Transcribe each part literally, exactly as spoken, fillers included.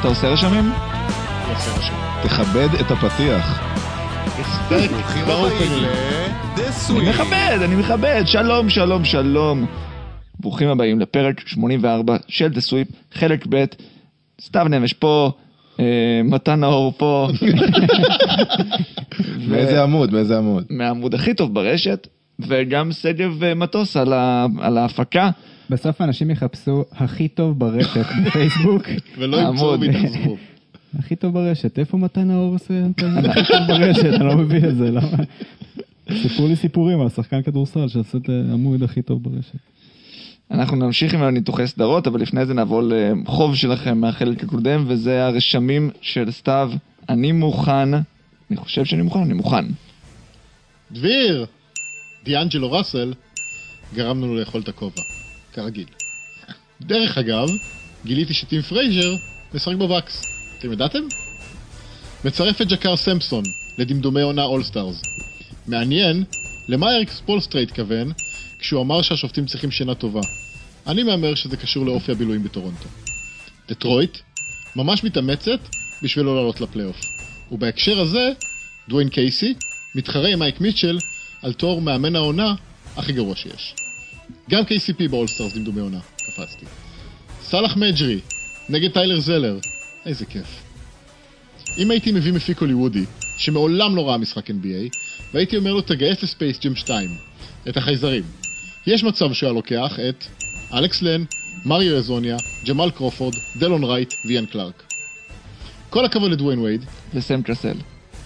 אתה עושה רשמים? אני עושה רשמים. תכבד את הפתיח. ברוכים הבאים ל-The Sweep. אני מכבד, אני מכבד. שלום, שלום, שלום. ברוכים הבאים לפרק שמונים וארבע של The Sweep, חלק ב'. סתיו נמש פה, מתן נאור פה. מאיזה עמוד, מאיזה עמוד? מהעמוד הכי טוב ברשת, וגם סגב מטוס על ההפקה. בסוף האנשים יחפשו הכי טוב ברשת בפייסבוק. ולא ימצאו ויתחזרו. הכי טוב ברשת, איפה מתן נאור עושה? הכי טוב ברשת, אני לא מבין את זה, למה? סיפרו לי סיפורים על שחקן כדורסל שעושה את העמוד הכי טוב ברשת. אנחנו נמשיך עם הניתוחי סדרות, אבל לפני זה נעבור לחוב שלכם מהחלק הקודם, וזה הרשמים של סתיו. אני מוכן, אני חושב שאני מוכן, אני מוכן. דביר, דיאנג'לו ראסל, גרם לנו לאכול את הכובע, כרגיל. דרך אגב, גיליתי שטים פרייזר משחק בווקס. אתם ידעתם? מצרף את ג'קר סמפסון לדמדומי עונה אול-סטארס. מעניין, למה אריק ספולסטרה התכוון כשהוא אמר שהשופטים צריכים שינה טובה? אני מאמר שזה קשור לאופי הבילויים בטורונטו. דטרויט ממש מתאמצת בשביל לא לעלות לפלייאוף. ובהקשר הזה, דוויין קייסי מתחרה עם מייק מיטשל על תואר מאמן העונה הכי גרוע שיש. גם קי סי פי באול-סטארס דמדומי עונה, קפצתי. סלאח מג'רי נגד טיילר זלר, איזה כיף. אם הייתי מביא מפיק הוליוודי שמעולם לא ראה משחק אן בי איי, והייתי אומר לו תגייס לספייס ג'ם שתיים, את החייזרים, יש מצב שהוא לוקח את אלכס לן, מריו אזוניה, ג'מאל קרופורד, דלון רייט ויאן קלארק. כל הכבוד לדוויין וייד וסם קרסל.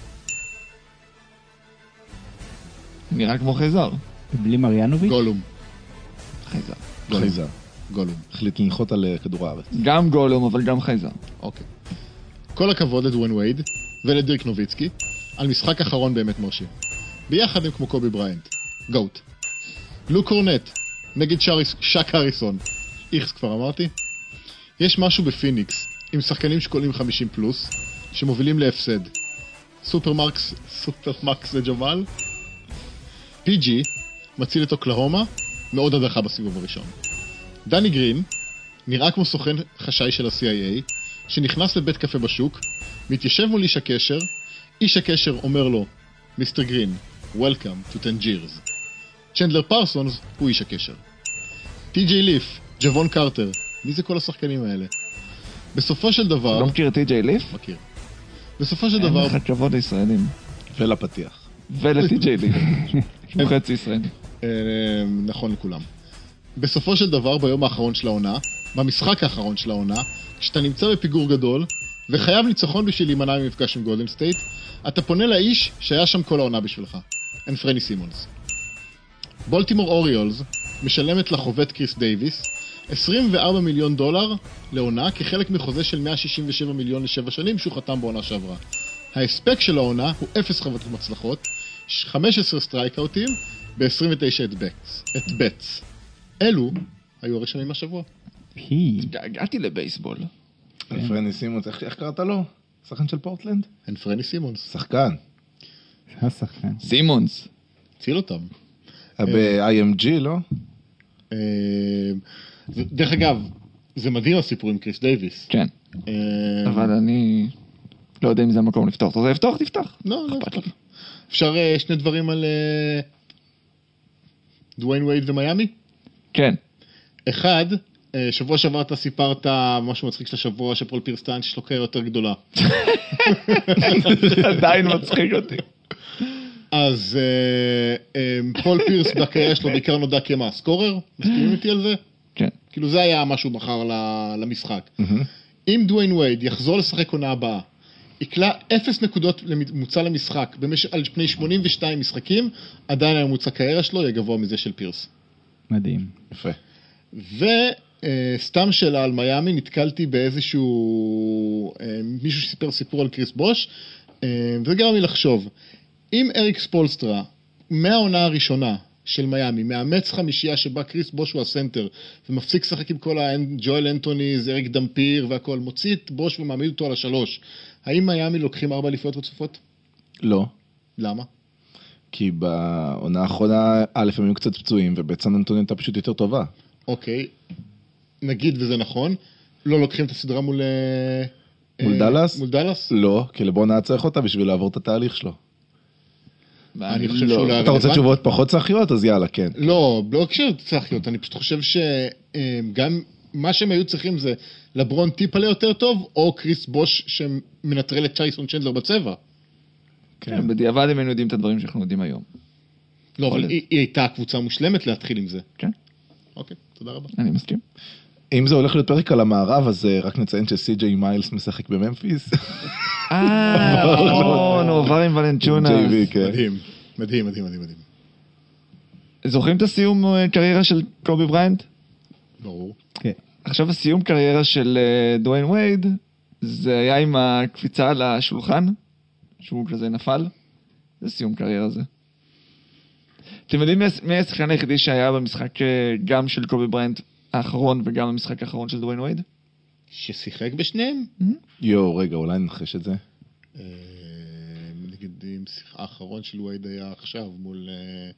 נראה כמו חייזר. בלי מריאנוביץ'? גולום. חייזר. חייזר. גולום. החליט לנחות על כדור הארץ. גם גולום, אבל גם חייזר. אוקיי. כל הכבוד לדוויין וייד ולדירק נוביצקי על משחק אחרון באמת מרשים. ביחד הם כמו קובי בריינט. גוט. לוק קורנט נגד שריס, שק הריסון. איכס כבר אמרתי. יש משהו בפיניקס עם שחקנים שקולים חמישים פלוס שמובילים להפסד. סופר מרקס, סופר מקס וג'מאל. פי ג'י מציל את אוקלהומה מאוד הדחה בסיבוב הראשון. דני גרין נראה כמו סוכן חשאי של ה-סי איי איי שנכנס לבית קפה בשוק, מתיישב מול איש הקשר, איש הקשר אומר לו, מיסטר גרין, Welcome to Tangiers. צ'נדלר פרסונס הוא איש הקשר. טי ג'יי ליף, ג'וון קרטר, מי זה כל השחקנים האלה? בסופו של דבר... לא מכיר את טי ג'יי ליף? מכיר. בסופו של דבר... אין לך כבוד לישראלים. ולפתיח. ולטי ג'יי ליף. הוא חצי ישראלי. נכון לכולם. בסופו של דבר, ביום האחרון של העונה, במשחק האחרון של העונה, כשאתה נמצא בפיגור גדול, וחייב ניצחון בשביל להימנע ממפגש עם גולדן סטייט, אתה פונה לאיש שהיה שם כל העונה בשבילך. אין פרני סימונס. בולטימור אוריולס משלמת לחובט קריס דייביס עשרים וארבעה מיליון דולר לעונה כחלק מחוזה של מאה שישים ושבעה מיליון לשבע שנים שהוא חתם בעונה שעברה. ההספק של העונה הוא אפס חוות מצלחות, חמישה עשר סטרייקאוטים ב-עשרים ותשע את בטס. את בטס. אלו היו הרשמים השבוע. הגעתי לבייסבול. פרני סימונס, איך קראת לו? שחקן של פורטלנד? אין פרני סימונס. שחקן. השחקן. סימונס. ציל אותם. ב-איי אם ג'י, לא? דרך אגב, זה מדהים הסיפור עם קריס דייביס. כן. אבל אני לא יודע אם זה המקום לפתוח. אתה רוצה לפתוח? תפתח. לא, לא לפתוח. אפשר שני דברים על דוויין וייד ומיאמי? כן. אחד, שבוע שעבר אתה סיפרת משהו מצחיק של השבוע שפול פירס טען שיש לו קריירה יותר גדולה. עדיין מצחיק אותי. אז פול פירס בקריירה שלו בעיקר נודע כמה סקורר, מסכימים איתי על זה? כן. כאילו זה היה משהו מחר למשחק. אם דוויין וייד יחזור לשחק עונה הבאה, יקלה אפס נקודות לממוצע למשחק על פני שמונים ושתיים משחקים, עדיין הממוצע קריירה שלו יהיה גבוה מזה של פירס. מדהים. יפה. וסתם שאלה על מיאמי, נתקלתי באיזשהו מישהו שסיפר סיפור על קריס בוש, וזה גרם לי לחשוב, אם אריק ספולסטרה מהעונה הראשונה של מיאמי מאמץ חמישייה שבה קריס בוש הוא הסנטר ומפסיק לשחק עם כל הג'ואל אנטוני, אריק דמפיר והכל, מוציא את בוש ומעמיד אותו על השלוש, האם מיאמי לוקחים ארבע אליפויות רצופות? לא. למה? כי בעונה האחרונה א' הם היו קצת פצועים ובצן אנטוני הייתה פשוט יותר טובה. אוקיי, נגיד וזה נכון, לא לוקחים את הסדרה מול מול דלס? מול דלס? לא, כי לברון היה צריך אותה בשביל לעבור את התהליך שלו. אני חושב לא. שהוא לא... אתה רוצה תשובות פחות צחיות? אז יאללה, כן. לא, לא כשצריכיות, אני פשוט חושב שגם מה שהם היו צריכים זה לברון טיפה ליותר טוב, או קריס בוש שמנטרל את צ'ייסון צ'נדלר בצבע. כן, בדיעבד הם היינו יודעים את הדברים שאנחנו יודעים היום. לא, אבל היא היא הייתה קבוצה מושלמת להתחיל עם זה. כן, אוקיי, תודה רבה. אני מסכים. אם זה הולך להיות פרק על המערב, אז אה, רק נציין שסי.ג'יי מיילס משחק בממפיס. אה, נכון, הוא עבר עם ולנצ'ונה. ג'יי וי, כן. מדהים, מדהים, מדהים, מדהים, מדהים. זוכרים את הסיום אה, קריירה של קובי בריינט? ברור. כן. עכשיו הסיום קריירה של אה, דוויין וייד, זה היה עם הקפיצה על השולחן, שהוא כזה נפל. זה סיום קריירה זה. אתם יודעים מי- מי השחקן היחידי שהיה במשחק אה, גם של קובי בריינט האחרון וגם במשחק האחרון של דוויין וייד? ששיחק בשניהם? יואו, רגע, אולי ננחש את זה. אה, נגיד אם שיחה האחרון של וייד היה עכשיו מול... אה,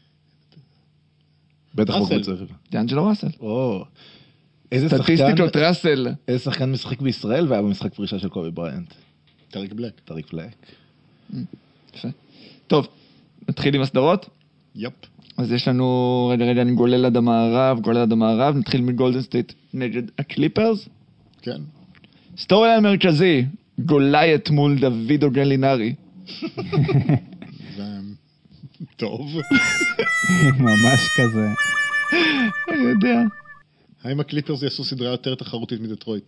בטח ראסל. בקבוצה. דיאנג'לו ראסל. או, איזה שחקן, סטטיסטיקות ראסל. איזה שחקן משחק בישראל והיה במשחק פרישה של קובי בריינט? טריק בלק. טריק פלק. יפה. טוב, נתחיל עם הסדרות. יפ. אז יש לנו, רגע רגע, אני גולל עד המערב, גולל עד המערב, נתחיל מגולדן סטייט נגד הקליפרס. כן. סטורי ליין מרכזי, גולייט מול דוד אוגן לינארי. זה... טוב. ממש כזה. אני יודע. האם הקליפרס יעשו סדרה יותר תחרותית מדטרויט?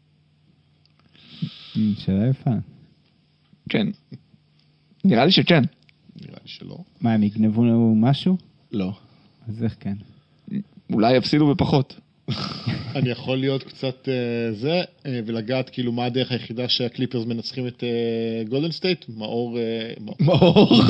אמ, שאלה יפה. כן. נראה לי שכן. נראה לי שלא. מה, הם יגנבו לנו משהו? לא. אז איך כן? אולי יפסידו בפחות. אני יכול להיות קצת אה, זה, אה, ולגעת כאילו מה הדרך היחידה שהקליפרס מנצחים את אה, גולדן סטייט? מאור... אה, מאור. מאור,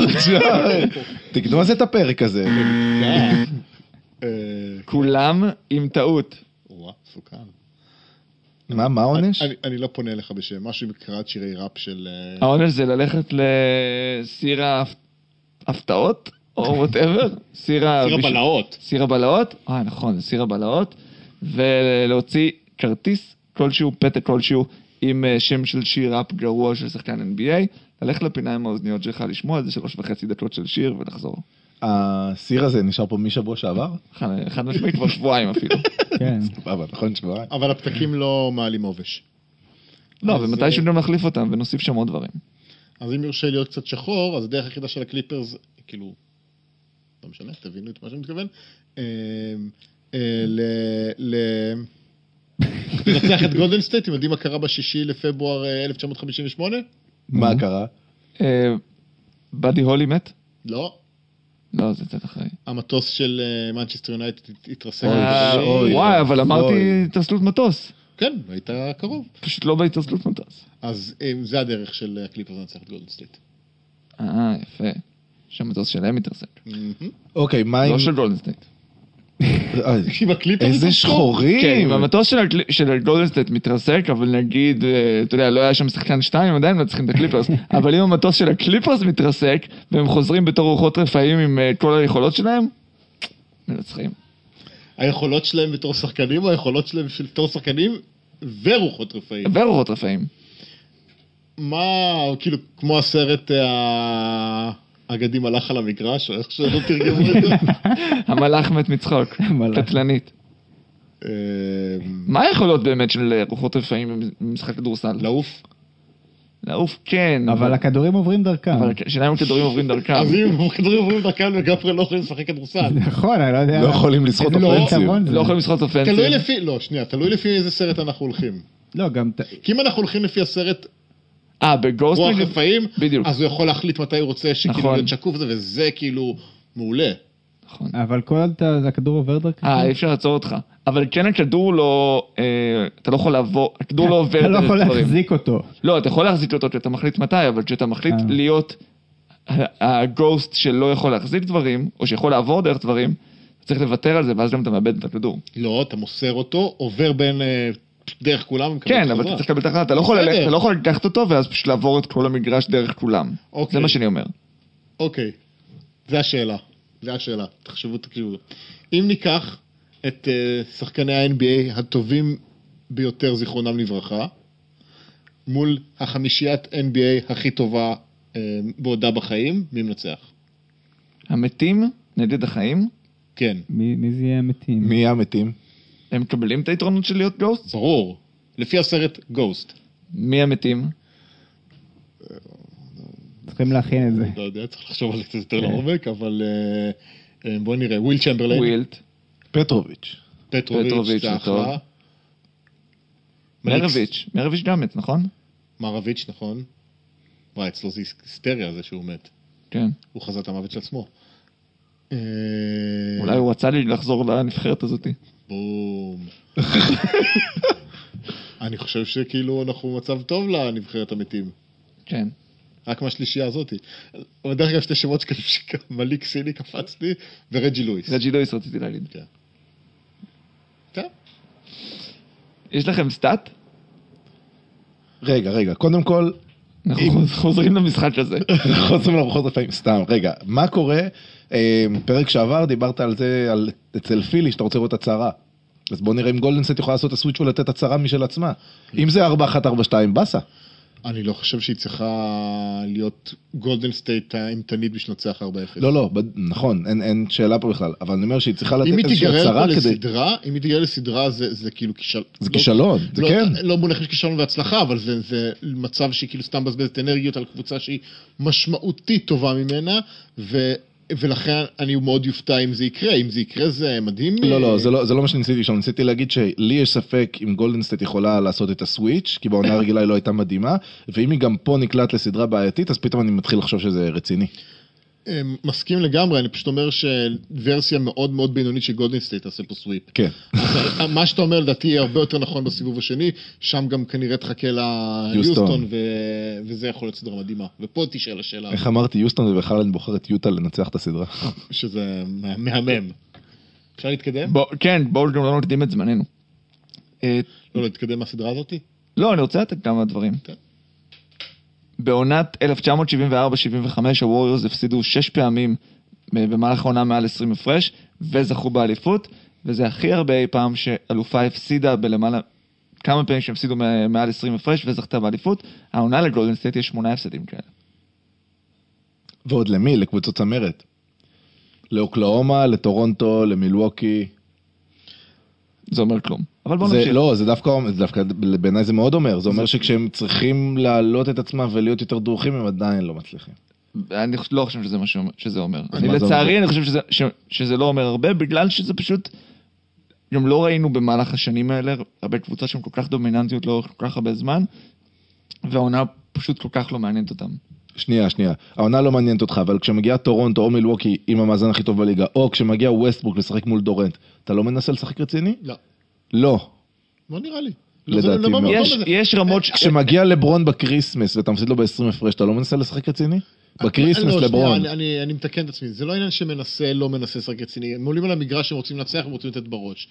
תקנו אז את הפרק הזה. אה, אה, כולם עם טעות. וואו, סוכן. מה, מה העונש? אני, אני לא פונה אליך בשם, משהו עם קראת שירי ראפ של... אה, העונש זה ללכת לסיר ההפתעות, או whatever. סיר ה- שיר הבלהות. סיר הבלהות, אה נכון, זה סיר הבלהות, ולהוציא כרטיס כלשהו, פתק כלשהו, עם אה, שם של שיר ראפ גרוע של שחקן אן בי איי, ללכת לפינה עם האוזניות שלך, לשמוע איזה שלוש וחצי דקות של שיר ולחזור. הסיר הזה נשאר פה משבוע שעבר? אחד אחד משמעית כבר שבועיים אפילו. כן. סבבה, נכון שבועיים. אבל הפתקים לא מעלים עובש. לא, אז, ומתישהו אה, גם נחליף אותם ונוסיף שם עוד דברים. אז אם יורשה להיות קצת שחור, אז הדרך היחידה של הקליפרס, כאילו, לא משנה, תבינו את מה שאני מתכוון, אה, אה, ל... ל... לנצח את גולדן סטייט, אתם יודעים מה קרה בשישי לפברואר אה, אלף תשע מאות חמישים ושמונה? מה קרה? אה, באדי הולי מת? לא. לא, זה קצת אחרי. המטוס של מנצ'סטר יונייטד התרסק. אה, אוי, וואי, אבל אוי. אמרתי התרסלות מטוס. כן, היית קרוב. פשוט לא בהתרסלות מטוס. אז אה, זה הדרך של הקליפרס לנצח את גולדן סטייט. אה, יפה. שהמטוס שלהם מתרסק. אוקיי, מה עם... לא של גולדן סטייט. אה, עם הקליפרס איזה התרסקו? שחורים! כן, אם המטוס של הקל- של גולדן סטייט מתרסק, אבל נגיד, אה, אתה יודע, לא היה שם שחקן שתיים, עדיין לא צריכים את הקליפרס. אבל אם המטוס של הקליפרס מתרסק, והם חוזרים בתור רוחות רפאים עם אה, כל היכולות שלהם, מנצחים. היכולות שלהם בתור שחקנים, או היכולות שלהם בתור שחקנים ורוחות רפאים. ורוחות רפאים. מה, כאילו, כמו הסרט אה, האגדים הלך על המגרש, או איך שלא תרגמו את זה? המלאך מת מצחוק. המלאך. קטלנית. אה, מה היכולות באמת של אה, רוחות רפאים במשחק כדורסל? לעוף. לעוף כן, אבל הכדורים עוברים דרכם. אבל השאלה אם הכדורים עוברים דרכם. אז אם כדורים עוברים דרכם לגמרי לא יכולים לשחק כדורסל. נכון, אני לא יודע. לא יכולים לשחות איזה אופנסיב. יתרון זה. לא יכולים לשחות אופנסיב. תלוי לפי, לא, שנייה, תלוי לפי איזה סרט אנחנו הולכים. לא, גם... ת- כי אם אנחנו הולכים לפי הסרט אה, בגוסט רוח נגד... רפאים, בדיוק. אז הוא יכול להחליט מתי הוא רוצה שכאילו נכון. להיות שקוף זה, וזה כאילו מעולה. נכון. אבל כל עוד אתה- הכדור עובר דרכם. אה, אי אפשר לעצור אותך. אבל כן הכדור לא... אה, אתה לא יכול לעבור... הכדור לא עובר אתה לא יכול דרך דברים. להחזיק אותו. לא, אתה יכול להחזיק אותו כשאתה מחליט מתי, אבל כשאתה מחליט אה. להיות הגוסט שלא יכול להחזיק דברים, או שיכול לעבור דרך דברים, אתה צריך לוותר על זה, ואז גם אתה מאבד את הכדור. לא, אתה מוסר אותו, עובר בין אה, דרך כולם, ומקבל כן, חזרה. אבל אתה צריך לקבל את ההחלטה. אתה לא יכול בסדר. ללכת- אתה לא יכול לקחת אותו, ואז פשוט לעבור את כל המגרש דרך כולם. אוקיי. זה מה שאני אומר. אוקיי, זה השאלה. זה השאלה, תחשבו, תקשיבו. אם ניקח את uh, שחקני ה-אן בי איי הטובים ביותר זיכרונם לברכה, מול החמישיית אן בי איי הכי טובה אה, בעודה בחיים, מי מנצח? המתים נגד החיים, כן, מי מי זה יהיה המתים? מי יהיה המתים? הם מקבלים את היתרונות של להיות גוסט? ברור. לפי הסרט גוסט. מי המתים? צריכים להכין את זה. לא יודע, צריך לחשוב על זה קצת יותר לעומק, אבל אה, אה, בוא נראה. וויל צ'מברליין, ווילט, פטרוביץ'. פטרוביץ', פטרוביץ', זה זה טוב. אחלה. מרביץ', מרביץ' גם מת, נכון? מרביץ', נכון. וואי, אצלו זה היסטריה זה שהוא מת. כן. הוא חזה את המוות של עצמו. אה, אולי הוא רצה לי לחזור לנבחרת הזאת. בום. אני חושב שכאילו אנחנו במצב טוב לנבחרת המתים. כן. רק מהשלישייה הזאתי. אבל דרך אגב שתי שמות שמליק סיני קפצתי, ורג'י לואיס. רג'י לואיס רציתי להגיד. כן. כן. יש לכם סטאט? רגע, רגע, קודם כל, אנחנו חוזרים למשחק הזה. חוזרים לרוחות רפאים, סתם, רגע, מה קורה? אה, פרק שעבר דיברת על זה, על, אצל פילי, שאתה רוצה לראות הצהרה. אז בוא נראה אם גולדנסט יכולה לעשות את הסוויץ' ולתת הצהרה משל עצמה. אם זה ארבע אחת ארבע שתיים, בסה. אני לא חושב שהיא צריכה להיות גולדן סטייט האימתנית בשביל לנצח ארבע אפס. לא, לא, ב- נכון, אין, אין שאלה פה בכלל, אבל אני אומר שהיא צריכה לתת אם היא איזושהי תיגרר הצהרה פה כדי... לסדרה, אם היא תיגרר לסדרה זה, זה כאילו כישלון. זה כישלון, זה לא, כן. לא מונחים של כישלון והצלחה, אבל זה, זה מצב שהיא כאילו סתם בזבזת אנרגיות על קבוצה שהיא משמעותית טובה ממנה, ו, ולכן אני מאוד יופתע אם זה יקרה. אם זה יקרה זה מדהים. לא, לא, זה לא, זה לא מה שניסיתי לשאול, ניסיתי להגיד שלי יש ספק אם גולדן סטייט יכולה לעשות את הסוויץ', כי בעונה הרגילה היא לא הייתה מדהימה, ואם היא גם פה נקלט לסדרה בעייתית, אז פתאום אני מתחיל לחשוב שזה רציני. מסכים לגמרי, אני פשוט אומר שוורסיה מאוד מאוד בינונית של גולדן סטייט תעשה פה סוויפ. כן. אז מה שאתה אומר לדעתי יהיה הרבה יותר נכון בסיבוב השני, שם גם כנראה תחכה ליוסטון, ו- וזה יכול להיות סדרה מדהימה. ופה תשאל השאלה, איך אמרתי, יוסטון ובכלל אני בוחר את יוטה לנצח את הסדרה. שזה מהמם. אפשר להתקדם? בוא- כן, בואו גם לא נקדים את זמננו. אה, לא, להתקדם מהסדרה הזאתי? לא, אני רוצה לתת כמה דברים. כן. בעונת אלף תשע מאות שבעים וארבע שבעים וחמש הווריורס הפסידו שש פעמים במהלך העונה מעל עשרים הפרש, וזכו באליפות, וזה הכי הרבה אי פעם שאלופה הפסידה בלמעלה, כמה פעמים שהפסידו מעל עשרים הפרש וזכתה באליפות. העונה לגולדן סטייט יש שמונה הפסדים כאלה. ועוד למי? לקבוצות צמרת. לאוקלאומה, לטורונטו, למילווקי. זה אומר כלום. אבל בוא זה, נמשיך. לא, זה דווקא, זה דווקא, בעיניי זה מאוד אומר. זה אומר שכשהם צריכים להעלות את עצמם ולהיות יותר דרוכים, הם עדיין לא מצליחים. אני לא חושב שזה מה שאומר- שזה אומר. אז אני מה זה לצערי, אומר? אני חושב שזה- ש- שזה לא אומר הרבה, בגלל שזה פשוט, גם לא ראינו במהלך השנים האלה, הרבה קבוצות שהן כל כך דומיננטיות לאורך כל כך הרבה זמן, והעונה פשוט כל כך לא מעניינת אותם. שנייה, שנייה. העונה לא מעניינת אותך, אבל כשמגיע טורונטו או מילווקי עם המאזן הכי טוב בליגה, או כשמגיע ווסטברוק לשחק מול דורנט, אתה לא מנסה לשחק רציני? לא. לא. לא נראה לי. לדעתי לא, זה לא מאוד. במקום יש, הזה. יש רמות, ש- כשמגיע לברון בקריסמס ואתה מפסיד לו ב-עשרים הפרש, אתה לא מנסה לשחק רציני? בקריסמס לא, שנייה, לברון. אני, אני, אני מתקן את עצמי, זה לא עניין שמנסה, לא מנסה לשחק רציני, הם עולים על המגרש, הם רוצים לנצח, הם רוצים לתת בראש.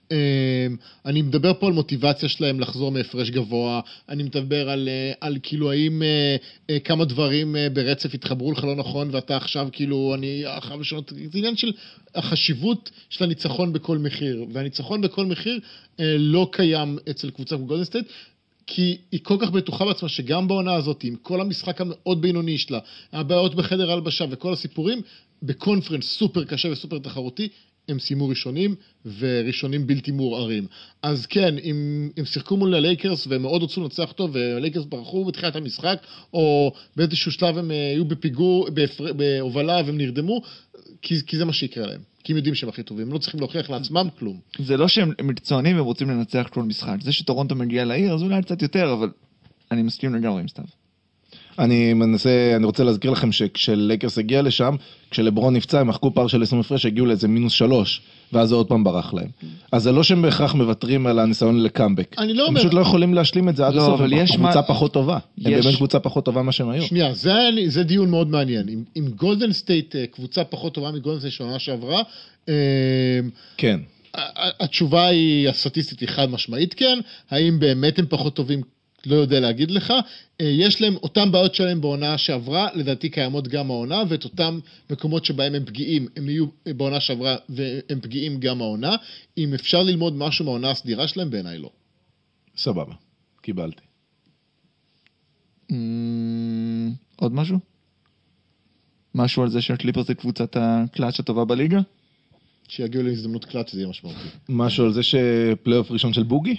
אני מדבר פה על מוטיבציה שלהם לחזור מהפרש גבוה, אני מדבר על, על כאילו האם כמה דברים ברצף התחברו לך לא נכון, ואתה עכשיו כאילו, אני חייב לשנות, זה עניין של החשיבות של הניצחון בכל מחיר, והניצחון בכל מחיר לא קיים אצל קבוצה כמו גולדן סטייט, כי היא כל כך בטוחה בעצמה שגם בעונה הזאת, עם כל המשחק המאוד בינוני שלה, הבעיות בחדר הלבשה וכל הסיפורים, בקונפרנס סופר קשה וסופר תחרותי, הם סיימו ראשונים, וראשונים בלתי מעורערים. אז כן, אם, אם שיחקו מול הלייקרס, והם מאוד רצו לנצח טוב, והלייקרס ברחו בתחילת המשחק, או באיזשהו שלב הם היו בפיגור, בהפר... בהובלה, והם נרדמו, כי, כי זה מה שיקרה להם. כי הם יודעים שהם הכי טובים, הם לא צריכים להוכיח לעצמם כלום. זה לא שהם מקצוענים והם רוצים לנצח כל משחק. זה שטורונטו מגיע לעיר, אז אולי קצת יותר, אבל אני מסכים לגמרי עם סתיו. אני מנסה, אני רוצה להזכיר לכם שכשלייקרס הגיע לשם, כשלברון נפצע, הם מחקו פער של עשרים הפרש, הגיעו לאיזה מינוס שלוש, ואז זה עוד פעם ברח להם. אז זה לא שהם בהכרח מוותרים על הניסיון לקאמבק. אני לא הם אומר... פשוט לא יכולים להשלים את זה עד לא, הסוף, אבל הם יש קבוצה מה- פחות טובה. הם יש- באמת קבוצה פחות טובה מה שהם היו. שנייה, זה, זה דיון מאוד מעניין. אם, אם גולדן סטייט קבוצה פחות טובה מגולדן סטייט שנה שעברה, אה, כן. התשובה היא, הסטטיסטית היא חד משמעית כן, האם באמת הם פחות טובים, לא יודע להגיד לך, יש להם, אותם בעיות שלהם בעונה שעברה, לדעתי קיימות גם העונה, ואת אותם מקומות שבהם הם פגיעים, הם יהיו בעונה שעברה, והם פגיעים גם העונה, אם אפשר ללמוד משהו מהעונה הסדירה שלהם, בעיניי לא. סבבה. קיבלתי. עוד משהו? משהו על זה שהקליפרס זה קבוצת הקלאץ' הטובה בליגה? שיגיעו להזדמנות קלאץ' זה יהיה משמעותי. משהו על זה שפלייאוף ראשון של בוגי?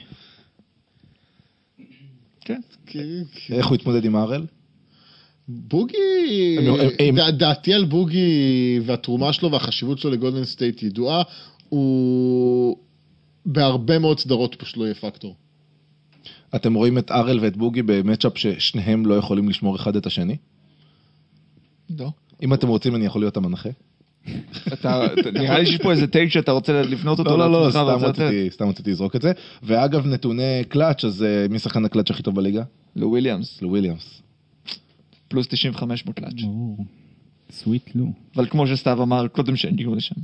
כן. איך הוא התמודד עם הארל? בוגי, הם- דע- דעתי על בוגי והתרומה שלו והחשיבות שלו לגולדן סטייט ידועה, הוא בהרבה מאוד סדרות פשוט לא יהיה פקטור. אתם רואים את ארל ואת בוגי במצ'אפ ששניהם לא יכולים לשמור אחד את השני? לא. אם אתם רוצים אני יכול להיות המנחה. אתה, נראה לי שיש פה איזה טייק שאתה רוצה לבנות אותו לא, לא, לא, לעצמך, סתם ואתה רוצה- רציתי, סתם רציתי לזרוק את זה. ואגב, נתוני קלאץ', אז אה, מי שחקן הקלאץ' הכי טוב בליגה? לוויליאמס, לוויליאמס. פלוס תשעים וחמש בקלאץ'. ברור. סוויט לו. אבל כמו שסתיו אמר, קודם שהגיעו לשם.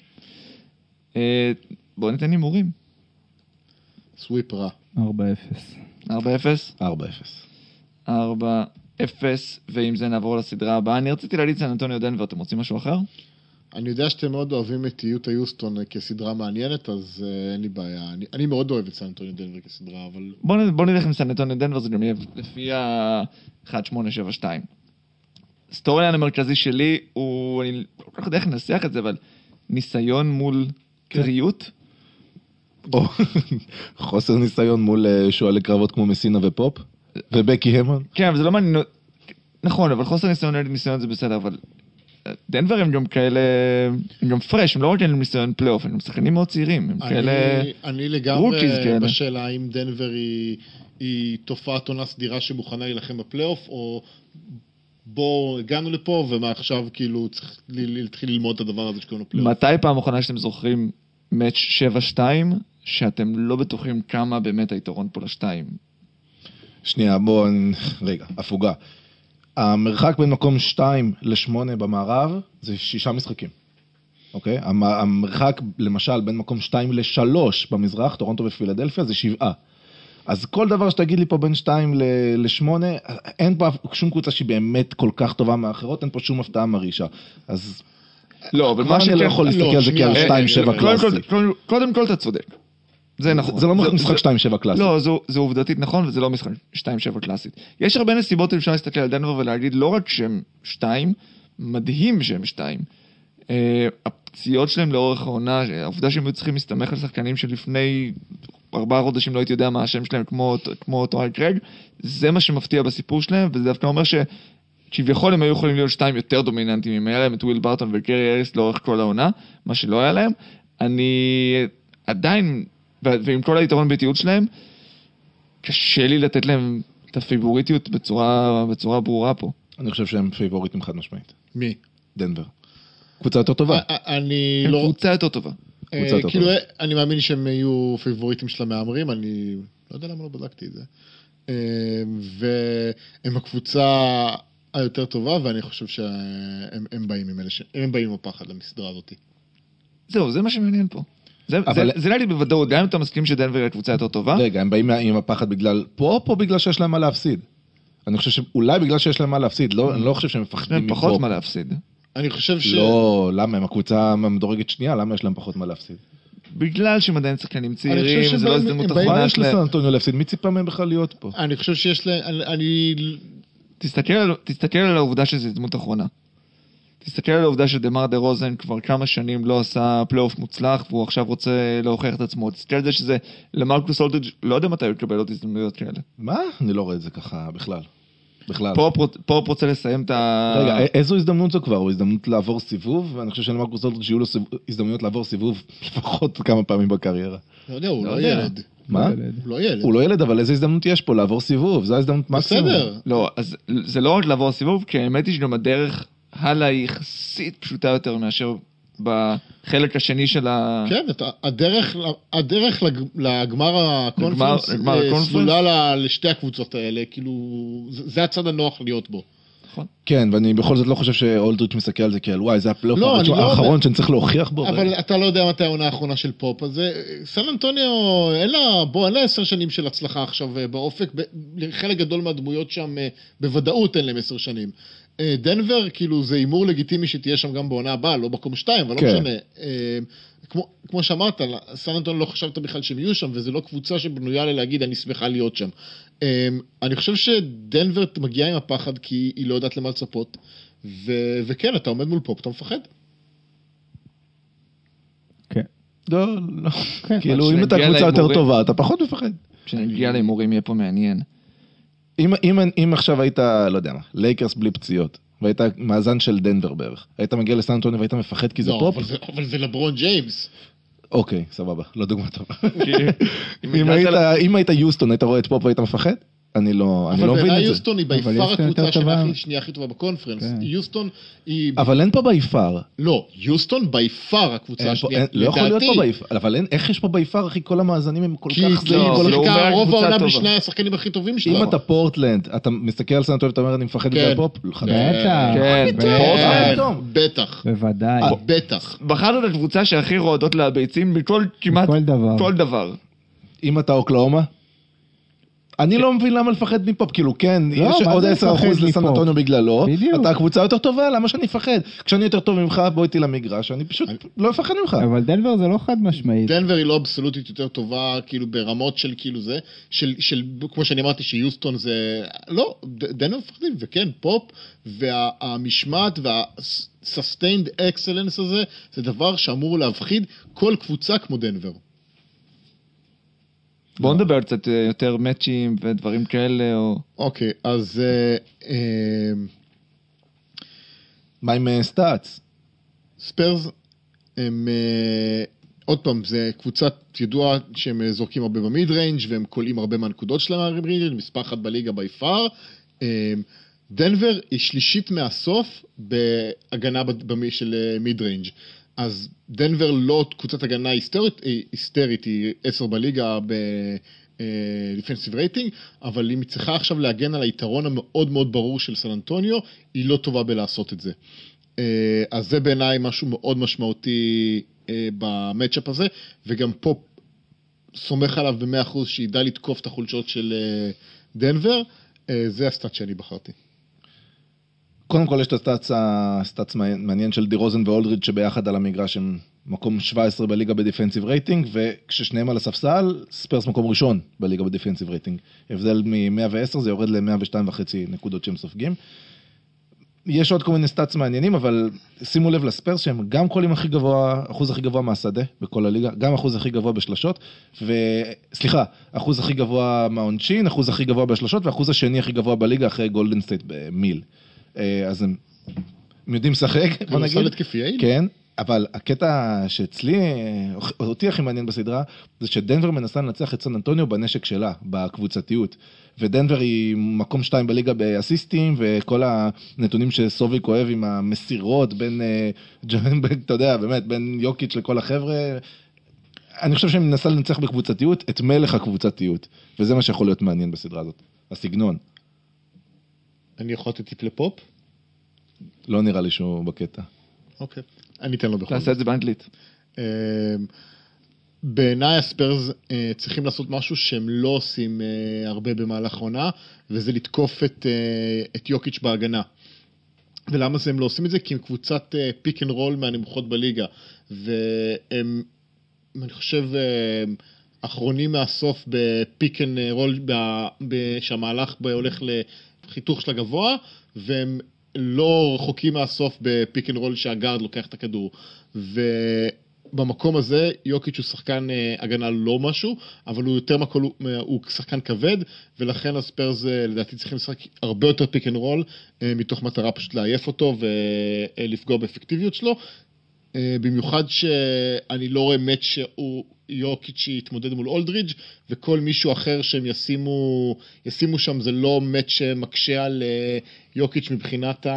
אה, בואו ניתן הימורים. סוויפ רע. ארבע אפס. ארבע אפס? ארבע אפס. ארבע אפס, ועם זה נעבור לסדרה הבאה. אני רציתי להגיד סן אנטוניו דנבר, אתם רוצים משהו אחר? אני יודע שאתם מאוד אוהבים את יוטה יוסטון כסדרה מעניינת, אז uh, אין לי בעיה. אני, אני מאוד אוהב את סן אנטוניו דנבר כסדרה, אבל... בואו נ- בואו נלך עם סן אנטוניו דנבר, זה גם יהיה לפי ה-אחת שמונה שבע שתיים. סטוריין המרכזי שלי הוא, אני לא כל כך יודע איך לנסח את זה, אבל ניסיון מול קריות. או חוסר ניסיון מול אה, שואלי קרבות כמו מסינה ופופ, ובקי המון. כן, אבל זה לא מעניין. נכון, אבל חוסר ניסיון נגד ניסיון זה בסדר, אבל דנבר הם גם כאלה, הם גם פרש, הם לא רק אין להם ניסיון פלייאוף, הם שחקנים מאוד צעירים, הם כאלה... אני, אני לגמרי רוקיז כאלה. בשאלה האם דנבר היא, היא תופעת עונה סדירה שמוכנה להילחם בפלייאוף, או בוא הגענו לפה ומעכשיו כאילו צריך ל- להתחיל ללמוד את הדבר הזה שקוראים לו פלייאוף. מתי פעם אחרונה שאתם זוכרים מאץ' שבע שתיים, שאתם לא בטוחים כמה באמת היתרון פה לשתיים? שנייה, בואו, רגע, הפוגה. המרחק בין מקום שתיים לשמונה במערב זה שישה משחקים. אוקיי? המ- המרחק, למשל, בין מקום שתיים לשלוש במזרח, טורונטו ופילדלפיה, זה שבעה. אז כל דבר שתגיד לי פה בין שתיים לשמונה, אין פה שום קבוצה שהיא באמת כל כך טובה מאחרות, אין פה שום הפתעה מרעישה. אז לא, אבל כבר מה אני לא שכן... יכול להסתכל לא, על זה שנייה, כעל אה, שתיים אה, שבע אה, קודם קלאסי. כל- קודם- קודם כל אתה צודק. זה נכון. זה לא משחק שתיים שבע קלאסי. לא, זו, זו עובדתית נכון, וזה לא משחק שתיים שבע קלאסית. יש הרבה נסיבות אפשר להסתכל על דנבר ולהגיד, לא רק שהם שתיים, מדהים שהם שתיים. Uh, הפציעות שלהם לאורך העונה, העובדה שהם היו צריכים להסתמך על שחקנים שלפני ארבעה חודשים לא הייתי יודע מה השם שלהם, כמו, כמו טואי קרג, זה מה שמפתיע בסיפור שלהם, וזה דווקא אומר שכביכול הם היו יכולים להיות שתיים יותר דומיננטיים, אם היה להם את וויל ברטון וגרי אריס לאורך כל העונה, מה שלא היה להם. אני עדיין, ועם כל היתרון ביתיות שלהם, קשה לי לתת להם את הפיבוריטיות בצורה, בצורה ברורה פה. אני חושב שהם פייבוריטים חד משמעית. מי? דנבר. קבוצה יותר טובה. א- א- אני הם לא... קבוצה יותר טובה. אה, קבוצה יותר כאילו, טובה. אני מאמין שהם יהיו פיבוריטים של המאמרים, אני לא יודע למה לא בדקתי את זה. אה, והם הקבוצה היותר טובה, ואני חושב שהם הם באים עם אלה ש... הם באים עם הפחד למסדרה הזאת. זהו, זה מה שמעניין פה. זה, אבל- זה, זה נראה לי בוודאות, גם אם אתה מסכים שדנבר היא הקבוצה יותר טובה, רגע, הם באים עם הפחד בגלל פופ או בגלל שיש להם מה להפסיד? אני חושב שאולי בגלל שיש להם מה להפסיד, לא, אני לא חושב שהם יש מפחדים להם פחות מפופ. מה להפסיד. אני חושב ש... לא, למה? הם הקבוצה המדורגת שנייה, למה יש להם פחות מה להפסיד? בגלל שהם עדיין שחקנים אני צעירים, חושב זה לא שבאים- הזדמנות הם באים- מה אחרונה יש לסן שלהם. אנטוניו להפסיד? מי ציפה מהם בכלל להיות פה? אני חושב שיש להם... אני... אני... תסתכל על, תסתכל על העובדה שזו הזדמנות אחרונה. תסתכל על העובדה שדמר דה רוזן כבר כמה שנים לא עשה פלייאוף מוצלח, והוא עכשיו רוצה להוכיח את עצמו. תסתכל על זה שזה, למרקוס אולדריץ' לא יודע מתי הוא יקבל עוד הזדמנויות כאלה. מה? אני לא רואה את זה ככה בכלל. בכלל. פופ פופ רוצה לסיים את ה... רגע, א- איזו הזדמנות זו כבר? הוא הזדמנות לעבור סיבוב? ואני חושב שלמרקוס אולדריץ' יהיו לו סיב- הזדמנויות לעבור סיבוב לפחות כמה פעמים בקריירה. לא יודע, הוא לא לא יודע. ילד. מה? ילד. הוא לא ילד. הוא לא ילד, אבל איזה הזדמנות יש פה לעבור סיבוב? זו ההזדמנות מקסימום. בסדר. לא, אז זה לא רק לעבור סיבוב, כי האמת היא שגם הדרך הלאה היא יחסית פשוטה יותר מאשר בחלק השני של ה... כן, אתה, הדרך, הדרך לג, לגמר הקונפרנס לגמר אה, הקונפרנס? סלולה ל- לשתי הקבוצות האלה, כאילו, זה, זה הצד הנוח להיות בו. נכון. כן, ואני בכל זאת לא חושב שאולדריץ' מסתכל על זה כאל, וואי, זה הפלייאוף לא, אני לא האחרון יודע. שאני צריך להוכיח בו. אבל אתה לא יודע מתי העונה האחרונה של פופ, אז אה, סן אנטוניו, אין לה, בוא, אין לה עשר שנים של הצלחה עכשיו אה, באופק, ב- חלק גדול מהדמויות שם אה, בוודאות אין להם עשר שנים. אה, דנבר, כאילו, זה אימור לגיטימי שתהיה שם גם בעונה הבאה, לא מקום שתיים, אבל כן. לא משנה. אה, כמו, כמו שאמרת, סן אנטוניו לא חשבת בכלל שהם יהיו שם, וזו לא קבוצה שבנויה להגיד, אני שמחה להיות שם. אני חושב שדנבר מגיעה עם הפחד כי היא לא יודעת למה לצפות, וכן, אתה עומד מול פופ, אתה מפחד. כן. לא, לא. כאילו, אם כשנגיע אתה קבוצה יותר להימורים- טובה, אתה פחות מפחד. כשנגיע להימורים יהיה פה מעניין. אם, אם, אם עכשיו היית, לא יודע מה, לייקרס בלי פציעות, והיית מאזן של דנבר בערך, היית מגיע לסן אנטוניו והיית מפחד כי זה לא, פופ? אבל זה- אבל זה לברון ג'יימס. אוקיי, סבבה, לא דוגמה טובה. אם אם הגעת היית, אם היית יוסטון, היית רואה את פופ והיית מפחד? אני לא, אני אבל לא מבין בעיניי את זה. יוסטון היא אבל ביפר יוסטון יותר הקבוצה טובה. שנייה הכי טובה בקונפרנס. כן. יוסטון היא... אבל אין פה ביפר. לא, יוסטון ביפר הקבוצה אין פה- השנייה. אין- לא יכול להיות לדעתי. פה ביפר. אבל אין- איך יש פה ביפר, אחי? כל המאזנים הם כל כי כך כי- זהים. לא, כל זה כי הוא השנים. אומר רוב קבוצה העונה טובה. בשני השחקנים הכי טובים שלו. אם אתה פורטלנד, אתה מסתכל על סן אנטוניו ואתה אומר, אני מפחד כן. מזה פופ? בטח. כן, בטח. פורטלנד. כן, בטח. בוודאי. בטח. בחרנו את הקבוצה שהכי רועדות לה ביצים בכל כמעט כל דבר. כל דבר. אם אתה אוקלאומה? אני לא מבין למה לפחד מפופ, כאילו כן, לא, יש מה עוד זה עשרה אחוז לפחד לסן מפופ? אנטוניו בגללו, בדיוק. אתה הקבוצה יותר טובה, למה שאני אפחד? כשאני יותר טוב ממך, בוא איתי למגרש, אני פשוט לא אפחד ממך. אבל דנבר זה לא חד משמעית. דנבר היא לא אבסולוטית יותר טובה, כאילו ברמות של כאילו זה, של, של, כמו שאני אמרתי שיוסטון זה, לא, ד- דנבר מפחדים, וכן, פופ, והמשמעת וה-sustained excellence הזה, זה דבר שאמור להפחיד כל קבוצה כמו דנבר. בואו נדבר קצת אה, יותר מאצ'ים ודברים כאלה, או... אוקיי, אז אה, אה, מה עם סטאצ? ספיירס הם, אה, עוד פעם, זה קבוצת ידוע שהם אה, זורקים הרבה במיד ריינג' והם קולעים הרבה מהנקודות שלהם מהמיד ריינג', מספר אחת בליגה ביפר. אה, דנבר היא שלישית מהסוף בהגנה ב- במי- של אה, מיד ריינג'. אז דנבר לא קבוצת הגנה היסטרית, היא היסטרית, היא עשר בליגה בדיפנסיב רייטינג, אבל היא צריכה עכשיו להגן על היתרון המאוד מאוד ברור של סן אנטוניו, היא לא טובה בלעשות את זה. אה, אז זה בעיניי משהו מאוד משמעותי אה, במאצ'אפ הזה, וגם פה סומך עליו ב-מאה אחוז שידע לתקוף את החולשות של אה, דנבר, אה, זה הסטאט שאני בחרתי. קודם כל יש את הסטאצ, הסטאצ מעניין של די רוזן ואולדריד שביחד על המגרש הם מקום שבע עשרה בליגה בדיפנסיב רייטינג, וכששניהם על הספסל, ספרס מקום ראשון בליגה בדיפנסיב רייטינג. הבדל מ-מאה ועשר זה יורד ל-מאה ושתיים וחצי נקודות שהם סופגים. יש עוד כל מיני סטאצ מעניינים, אבל שימו לב לספרס שהם גם קולים הכי גבוה, אחוז הכי גבוה מהשדה בכל הליגה, גם אחוז הכי גבוה בשלשות, וסליחה, אחוז הכי גבוה מהעונשין, אחוז הכי גבוה בשלשות, ואחוז השני הכי גבוה בליגה אחרי גולדן סטייט במיל. אז הם, הם יודעים לשחק, בוא נגיד. כדורסל התקפי, יעיל. כן, אבל הקטע שאצלי, אותי הכי מעניין בסדרה, זה שדנבר מנסה לנצח את סן אנטוניו בנשק שלה, בקבוצתיות. ודנבר היא מקום שתיים בליגה באסיסטים, וכל הנתונים שסוביק אוהב עם המסירות בין, אתה יודע, באמת, בין יוקיץ' לכל החבר'ה, אני חושב שאני מנסה לנצח בקבוצתיות את מלך הקבוצתיות, וזה מה שיכול להיות מעניין בסדרה הזאת, הסגנון. אני יכול לתת טיפ לפופ? לא נראה לי שהוא בקטע. אוקיי. אני אתן לו בכל תעשה את זה באנגלית. אה, בעיניי הספיירס אה, צריכים לעשות משהו שהם לא עושים אה, הרבה במהלך עונה, וזה לתקוף את, אה, את יוקיץ' בהגנה. ולמה זה הם לא עושים את זה? כי הם קבוצת פיק אנד רול מהנמוכות בליגה, והם, אני חושב, אה, אחרונים מהסוף בפיק אנד רול, שהמהלך הולך לחיתוך של הגבוה, והם לא רחוקים מהסוף בפיק אנד רול שהגארד לוקח את הכדור. ובמקום הזה יוקיץ' הוא שחקן הגנה לא משהו, אבל הוא יותר מהכל, הוא שחקן כבד, ולכן הספיירס לדעתי צריכים לשחק הרבה יותר פיק אנד רול, מתוך מטרה פשוט לעייף אותו ולפגוע באפקטיביות שלו. במיוחד שאני לא רואה מאץ' שהוא יוקיץ' שיתמודד מול אולדרידג', וכל מישהו אחר שהם ישימו, ישימו שם, זה לא מאץ' שמקשה על יוקיץ' מבחינת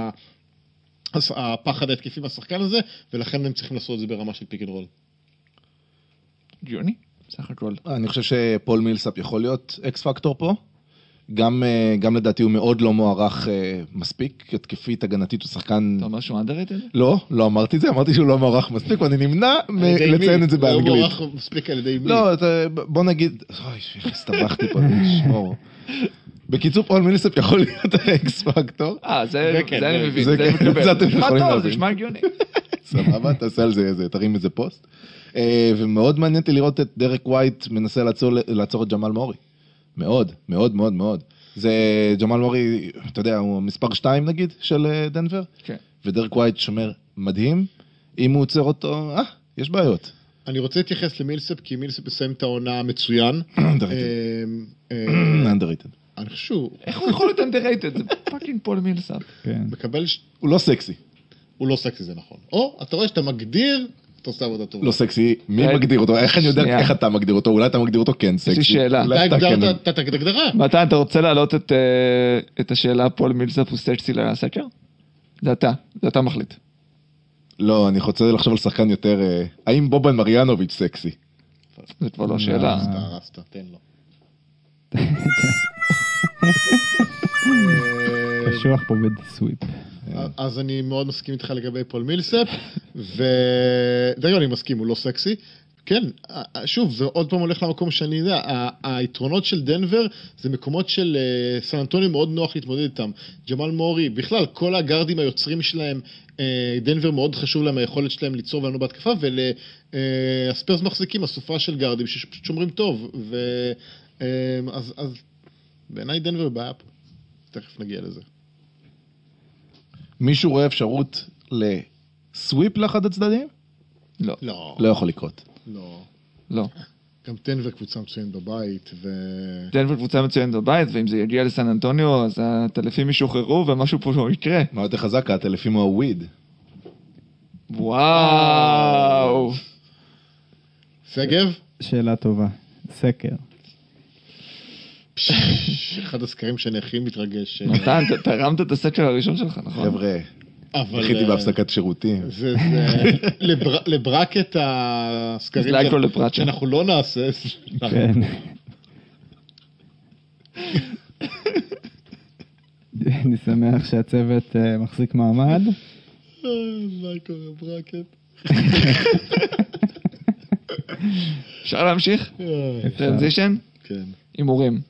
הפחד ההתקפי מהשחקן הזה, ולכן הם צריכים לעשות את זה ברמה של פיק אנד רול. גיוני, סך הכל. אני חושב שפול מילסאפ יכול להיות אקס פקטור פה. גם, גם לדעתי הוא מאוד לא מוערך מספיק, התקפית, הגנתית, הוא שחקן... אתה אומר שהוא underrated? לא, לא אמרתי את זה, אמרתי שהוא לא מוערך מספיק, ואני נמנע לציין את זה באנגלית. לא מוערך מספיק על ידי מי? לא, בוא נגיד, אוי, איך הסתבכתי פה, לשמור. בקיצור, פול מילסאפ יכול להיות אקס פקטור. אה, זה אני מבין, זה זה מקבל. זה אתם יכולים מה טוב, להבין. זה נשמע הגיוני. סבבה, תעשה על זה, תרים איזה פוסט. ומאוד מעניין אותי לראות את דרק ווייט מנסה לעצור את ג'מאל מורי. מאוד, מאוד, מאוד, מאוד. זה ג'מאל מורי, אתה יודע, הוא מספר שתיים נגיד, של דנבר, כן. ודרק ווייט שומר מדהים, אם הוא עוצר אותו, אה, יש בעיות. אני רוצה להתייחס למילספ, כי מילספ מסיים את העונה מצוין. אנדררייטד. אני חושב, איך הוא יכול להיות underrated? זה פאקינג פול מילסאפ. כן. מקבל, ש- הוא לא סקסי. הוא לא סקסי, זה נכון. או, אתה רואה שאתה מגדיר, אתה עושה עבודה טובה. לא סקסי, מי רגע. מגדיר אותו? איך אני יודע שנייה. איך אתה מגדיר אותו? אולי אתה מגדיר אותו כן סקסי. שאלה. אולי אתה אתה כן. הגדרת את ההגדרה. מתן, אתה רוצה להעלות את, אה, את השאלה פול מילסאפ הוא סקסי לסקר? זה אתה, זה אתה מחליט. לא, אני רוצה לחשוב על שחקן יותר, אה, האם בובן מריאנוביץ' סקסי? זה כבר לא שאלה. הרסת, הרסת, תן לו. קשוח פה בדיסוויפ. אז אני מאוד מסכים איתך לגבי פול מילספ, ודרך כלל אני מסכים, הוא לא סקסי. כן, שוב, זה עוד פעם הולך למקום שאני יודע, היתרונות של דנבר זה מקומות של סן אנטוניו מאוד נוח להתמודד איתם. ג'מאל מורי, בכלל, כל הגארדים היוצרים שלהם, דנבר מאוד חשוב להם היכולת שלהם ליצור ולנו בהתקפה, ולספרס מחזיקים אסופה של גארדים שפשוט שומרים טוב, אז, אז בעיניי דנבר בעיה פה. תכף נגיע לזה. מישהו רואה אפשרות לסוויפ לאחד הצדדים? לא. לא, לא יכול לקרות. לא. לא. גם דנבר קבוצה מצוינת בבית, ו... דנבר קבוצה מצוינת בבית, ואם זה יגיע לסן אנטוניו, אז הטלפים ישוחררו ומשהו פה יקרה. מה יותר חזק, הטלפים או הוויד? וואו. סגב? שאלה טובה. סקר. אחד הסקרים שאני הכי מתרגש. מתן, ת- תרמת את הסקר הראשון שלך, נכון? חבר'ה, אבל... זכיתי אה, בהפסקת שירותים. זה, זה, לבר, לברקת הסקרים אז להכל לפרט שם. שאנחנו לא נעשה. כן. אני שמח שהצוות אה, מחזיק מעמד. מה קורה ברקת? אפשר להמשיך? טרנזישן? כן. הימורים.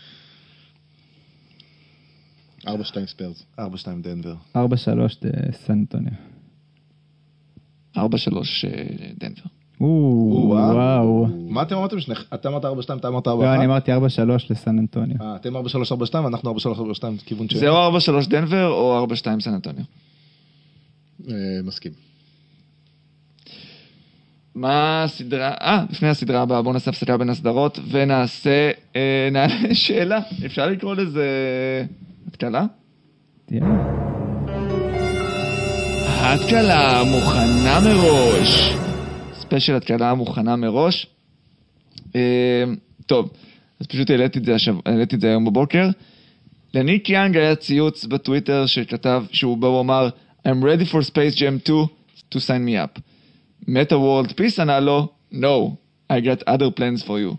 ארבע שתיים ספיירס. ארבע שתיים דנבר. ארבע שלוש סן אנטוניו. ארבע שלוש דנבר. וואו. מה אתם אמרתם? שני- אתה אמרת ארבע שתיים, אתה אמרת ארבע לא, אחת? אני אמרתי ארבע שלוש לסן אנטוניו. אה, אתם ארבע שלוש ארבע שתיים, אנחנו ארבע שלוש ארבע שתיים, כיוון שני. זה או ארבע שלוש דנבר או ארבע שתיים סן אנטוניו. אה, מסכים. מה הסדרה? אה, לפני הסדרה הבאה, בואו נעשה הפסקה בין הסדרות ונעשה, אה, נעלה שאלה. אפשר לקרוא לזה התקלה? יאללה. התקלה מוכנה מראש. ספיישל התקלה מוכנה מראש. אה, טוב, אז פשוט העליתי את זה, השב... העליתי את זה היום בבוקר. לניק יאנג היה ציוץ בטוויטר שכתב, שהוא בא ואמר, I'm ready for Space Jam two to sign me up. Meta World Peace ענה לו, no, I got other plans for you.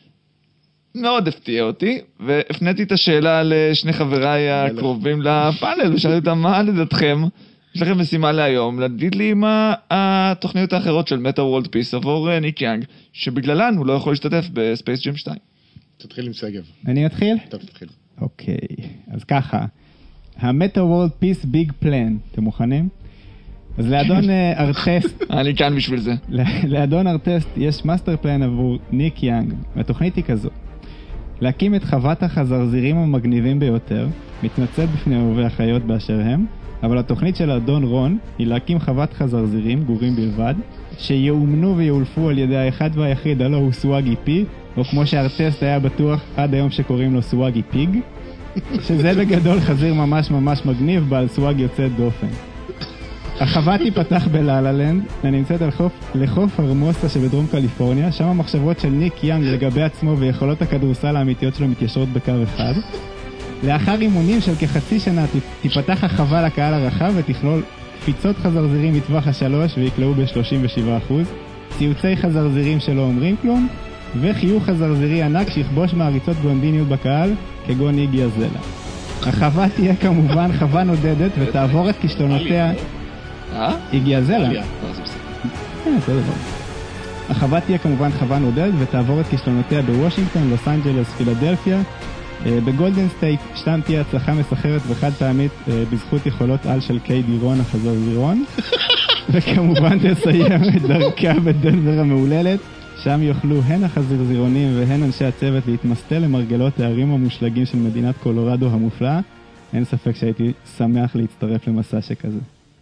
מאוד הפתיע אותי, והפניתי את השאלה לשני חבריי הקרובים לפאנל, ושאלתי אותם, מה לדעתכם? יש לכם משימה להיום, להגיד לי מה התוכניות האחרות של Meta World Peace עבור ניק יאנג, שבגללן הוא לא יכול להשתתף בספייס ג'ם שתיים. תתחיל עם סגב. אני אתחיל? אתה תתחיל. אוקיי, אז ככה. המטה וורלד פיס ביג פלן, אתם מוכנים? אז לאדון אה, ארטסט, אני כאן בשביל זה. לאדון ארטסט יש מאסטר פלן עבור ניק יאנג, והתוכנית היא כזו. להקים את חוות החזרזירים המגניבים ביותר, מתנצל בפני אוהבי החיות באשר הם, אבל התוכנית של אדון רון היא להקים חוות חזרזירים, גורים בלבד, שיאומנו ויאולפו על ידי האחד והיחיד, הלו הוא סוואגי פי, או כמו שארטסט היה בטוח עד היום שקוראים לו סוואגי פיג, שזה בגדול חזיר ממש ממש מגניב בעל סוואג יוצא דופן. החווה תיפתח בלאללנד, הנמצאת על חוף, לחוף הרמוסה שבדרום קליפורניה, שם המחשבות של ניק יאנג לגבי עצמו ויכולות הכדורסל האמיתיות שלו מתיישרות בקו אחד. לאחר אימונים של כחצי שנה תיפתח החווה לקהל הרחב ותכלול קפיצות חזרזירים מטווח השלוש ויקלעו ב-שלושים ושבעה אחוז, ציוצי חזרזירים שלא אומרים כלום, וחיוך חזרזירי ענק שיכבוש מעריצות בלונדיניות בקהל, כגון איגי הזלה. החווה תהיה כמובן חווה נודדת ותעבור את כישלונותיה... אה? איגי הזלה. לא, זה בסדר. כן, זה דבר. החווה תהיה כמובן חווה נודדת ותעבור את כישלונותיה בוושינגטון, לוס אנג'לס, פילדלפיה, בגולדן סטייט, שתם תהיה הצלחה מסחרת וחד פעמית בזכות יכולות על של קיידי רון החזרזירון, וכמובן תסיים את דרכה בדנבר המעוללת, שם יוכלו הן החזירזירונים והן אנשי הצוות להתמסטל למרגלות הערים המושלגים של מדינת קולורדו המופלאה. אין ספק שהייתי שמח להצטרף למסע שכזה.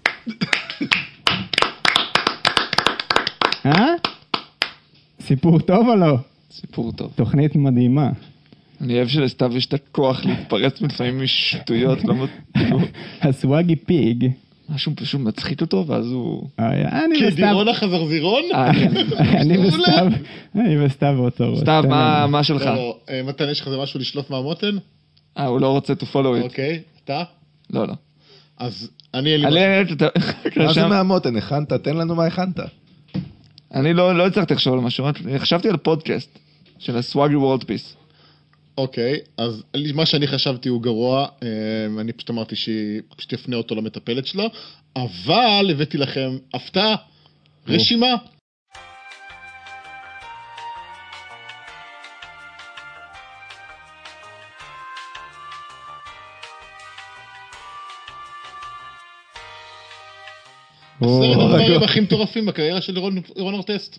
אה? סיפור טוב או לא? סיפור טוב. תוכנית מדהימה. אני אוהב שלסתיו יש את הכוח להתפרץ לפעמים משטויות, לא כאילו, הסוואגי פיג. משהו פשוט מצחיק אותו, ואז הוא... אני וסתיו... כדירון החזרזירון? אני וסתיו, אני וסתיו באותו ראש. סתיו, מה שלך? לא, לא, מתן, יש לך זה משהו לשלוף מהמותן? אה, הוא לא רוצה to follow it. אוקיי, אתה? לא, לא. אז אני אין לי... מה זה מהמותן? הכנת? תן לנו מה הכנת. אני לא הצלחתי לחשוב על משהו, חשבתי על פודקאסט של הסוואגי וורלד פיס. אוקיי, אז מה שאני חשבתי הוא גרוע, אני פשוט אמרתי שתפנה אותו למטפלת שלו, אבל הבאתי לכם הפתעה, רשימה. עשרת הדברים הכי מטורפים בקריירה של רון ארטסט.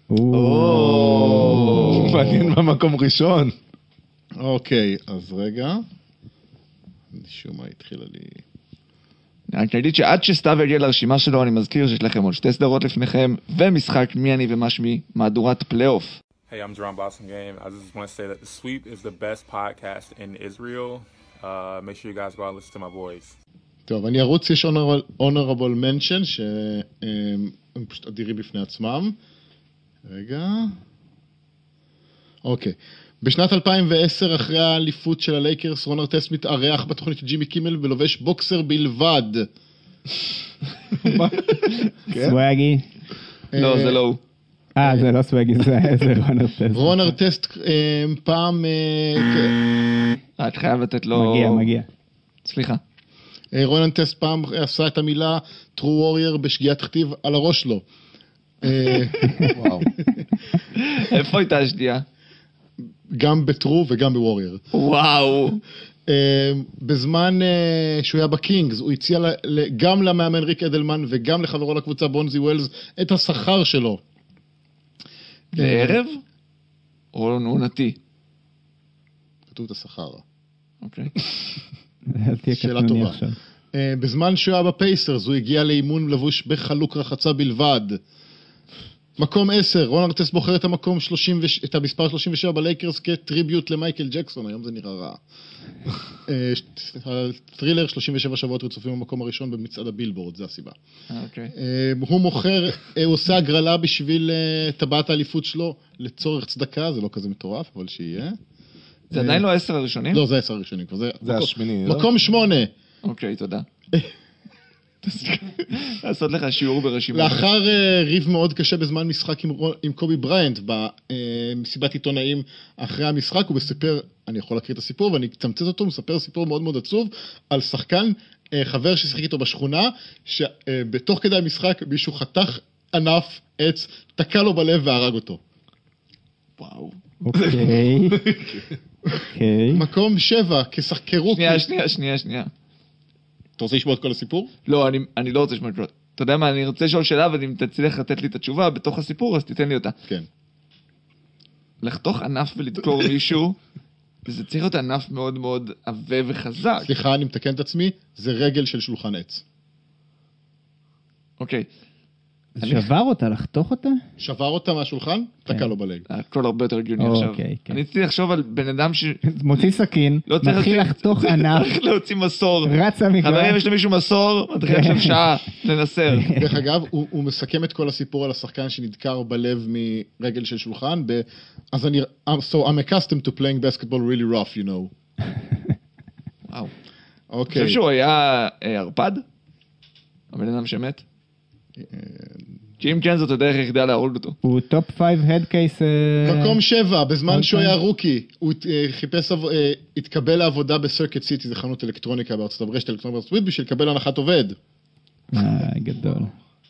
מעניין במקום ראשון. אוקיי, אז רגע. משום מה התחילה לי... אני אגיד שעד שסתיו יגיע לרשימה שלו, אני מזכיר שיש לכם עוד שתי סדרות לפניכם, ומשחק מי אני ומה שמי, מהדורת פלייאוף. Hey, I'm Jerome Boston Game. I just want to say that The Sweep is the best podcast in Israel. Uh, make sure you guys go out and listen to my voice. טוב, אני ארוץ, יש honorable mention, שהם פשוט אדירים בפני עצמם. רגע. אוקיי. בשנת אלפיים ועשר, אחרי האליפות של הלייקרס, רון ארטסט מתארח בתוכנית של ג'ימי קימל ולובש בוקסר בלבד. סוואגי? לא, זה לא הוא. אה, זה לא סוואגי, זה רון ארטסט. רון ארטסט פעם... את חייב לתת לו... מגיע, מגיע. סליחה. רון ארטסט פעם עשה את המילה True Warrior בשגיאת כתיב על הראש שלו. וואו. איפה הייתה השגיאה? גם בטרו וגם בוורייר. וואו. בזמן שהוא היה בקינגס, הוא הציע גם למאמן ריק אדלמן וגם לחברו לקבוצה בונזי ווילס את השכר שלו. בערב? או נעונתי? כתוב את השכר. אוקיי. שאלה טובה. בזמן שהוא היה בפייסרס, הוא הגיע לאימון לבוש בחלוק רחצה בלבד. מקום עשר, רון ארטסט בוחר את המקום שלושים, את המספר שלושים ושבע בלייקרס כטריביוט למייקל ג'קסון, היום זה נראה רע. טרילר, שלושים ושבע שבועות רצופים במקום הראשון במצעד הבילבורד, זה הסיבה. אוקיי. הוא מוכר, הוא עושה הגרלה בשביל טבעת האליפות שלו לצורך צדקה, זה לא כזה מטורף, אבל שיהיה. זה עדיין לא עשר הראשונים? לא, זה עשר הראשונים. זה השמיני, לא? מקום שמונה. אוקיי, תודה. לעשות לך שיעור ברשימה. לאחר ריב מאוד קשה בזמן משחק עם קובי בריינט, במסיבת עיתונאים אחרי המשחק, הוא מספר, אני יכול להקריא את הסיפור, ואני אצמצת אותו, הוא מספר סיפור מאוד מאוד עצוב, על שחקן, חבר ששיחק איתו בשכונה, שבתוך כדי המשחק מישהו חתך ענף עץ, תקע לו בלב והרג אותו. וואו. אוקיי. אוקיי. מקום שבע, כשחקרו... שנייה, שנייה, שנייה, שנייה. אתה רוצה לשמוע את כל הסיפור? לא, אני, אני לא רוצה לשמוע את כל... אתה יודע מה, אני רוצה לשאול שאלה, ואם תצליח לתת לי את התשובה בתוך הסיפור, אז תיתן לי אותה. כן. לחתוך ענף ולדקור מישהו, זה צריך להיות ענף מאוד מאוד עבה וחזק. סליחה, אני מתקן את עצמי, זה רגל של שולחן עץ. אוקיי. שבר אותה, לחתוך אותה? שבר אותה מהשולחן, תקע לו בלג. הכל הרבה יותר הגיוני עכשיו. אני צריך לחשוב על בן אדם ש... מוציא סכין, מתחיל לחתוך ענף. צריך להוציא מסור. רץ המגרש. חברים, יש למישהו מסור, מתחיל עכשיו שעה לנסר. דרך אגב, הוא מסכם את כל הסיפור על השחקן שנדקר בלב מרגל של שולחן, אז אני... So I'm accustomed to playing basketball really rough, you know. וואו. אוקיי. אני חושב שהוא היה ערפד? הבן אדם שמת? כי אם כן זאת הדרך היחידה להרוג אותו. הוא טופ פייב הד קייס... מקום שבע, בזמן שהוא היה רוקי, הוא חיפש, התקבל לעבודה בסרקיט סיטי, זה חנות אלקטרוניקה בארצות הברית, רשת אלקטרוניקה בארצות הברית, בשביל לקבל הנחת עובד. אה, גדול.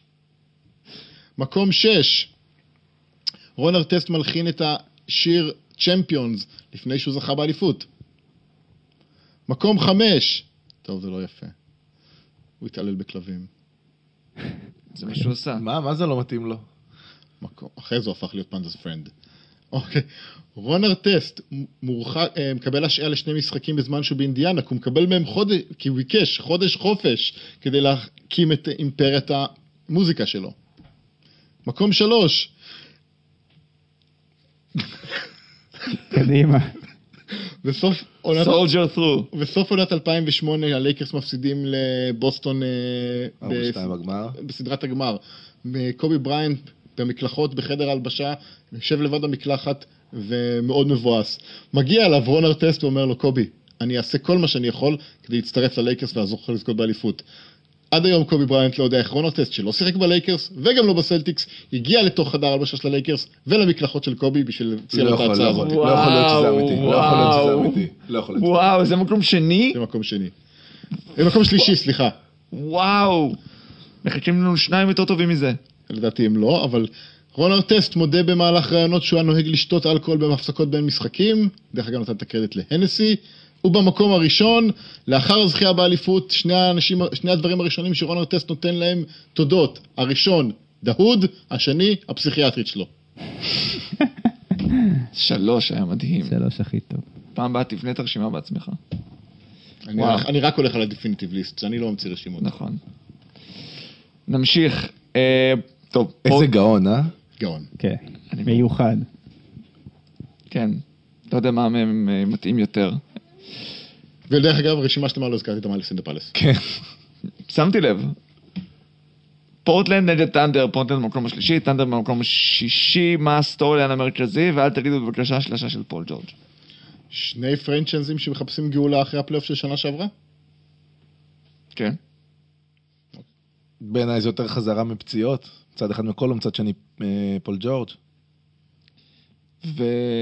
מקום שש, רון ארטסט מלחין את השיר צ'מפיונס, לפני שהוא זכה באליפות. מקום חמש, טוב זה לא יפה, הוא התעלל בכלבים. זה מה שהוא עושה. מה? מה זה לא מתאים לו? מקום. אחרי זה הוא הפך להיות פנדס פרנד. אוקיי. רון ארטסט מורחק, מקבל השעיה לשני משחקים בזמן שהוא באינדיאנה, כי הוא מקבל מהם חודש, כי הוא ביקש חודש חופש כדי להקים את אימפריית המוזיקה שלו. מקום שלוש. קדימה. בסוף עונת... Soldier through. בסוף עונת אלפיים ושמונה הלייקרס מפסידים לבוסטון ארבע שתיים בגמר. בסדרת הגמר. קובי בריינט במקלחות בחדר הלבשה, יושב לבד במקלחת ומאוד מבואס. מגיע אליו רון ארטסט ואומר לו, קובי, אני אעשה כל מה שאני יכול כדי להצטרף ללייקרס ולעזור לך לזכות באליפות. עד היום קובי בריינט לא יודע איך רון ארטסט שלא שיחק בלייקרס וגם לא בסלטיקס, הגיע לתוך חדר הלבשה של הלייקרס ולמקלחות של קובי בשביל להציע לו את ההצעה הזאת. לא יכול להיות שזה אמיתי. לא יכול להיות שזה אמיתי. לא יכול להיות. וואו, זה מקום שני? זה מקום שני. זה מקום שלישי, סליחה. וואו. מחכים לנו שניים יותר טובים מזה. לדעתי הם לא, אבל רון ארטסט מודה במהלך רעיונות שהוא היה נוהג לשתות אלכוהול בהפסקות בין משחקים, דרך אגב נתן את הקרדיט להנסי, ובמקום הראשון, לאחר הזכייה באליפות, שני, האנשים, שני הדברים הראשונים שרון ארטסט נותן להם תודות. הראשון, דהוד, השני, הפסיכיאטרית שלו. שלוש היה מדהים. שלוש הכי טוב. פעם באה תבנה את הרשימה בעצמך. אני, רק, אני רק הולך על הדפיניטיב ליסט, שאני לא ממציא רשימות. נכון. נמשיך. אה, טוב. איזה פה... גאון, אה? גאון. כן, מיוחד. כן. לא יודע מה מהם מתאים יותר. ודרך אגב, רשימה שלמה לא הזכרתי את המאלקס אין דה פלס. כן. שמתי לב. פורטלנד נגד טנדר, פורטלנד במקום השלישי, טנדר במקום השישי, מה הסטוריליין המרכזי, ואל תגידו בבקשה שלושה של פול ג'ורג'. שני פרנצ'ייזים שמחפשים גאולה אחרי הפלייאוף של שנה שעברה? כן. בעיניי זה יותר חזרה מפציעות, צד אחד מקולום, צד שני פול ג'ורג'. ו...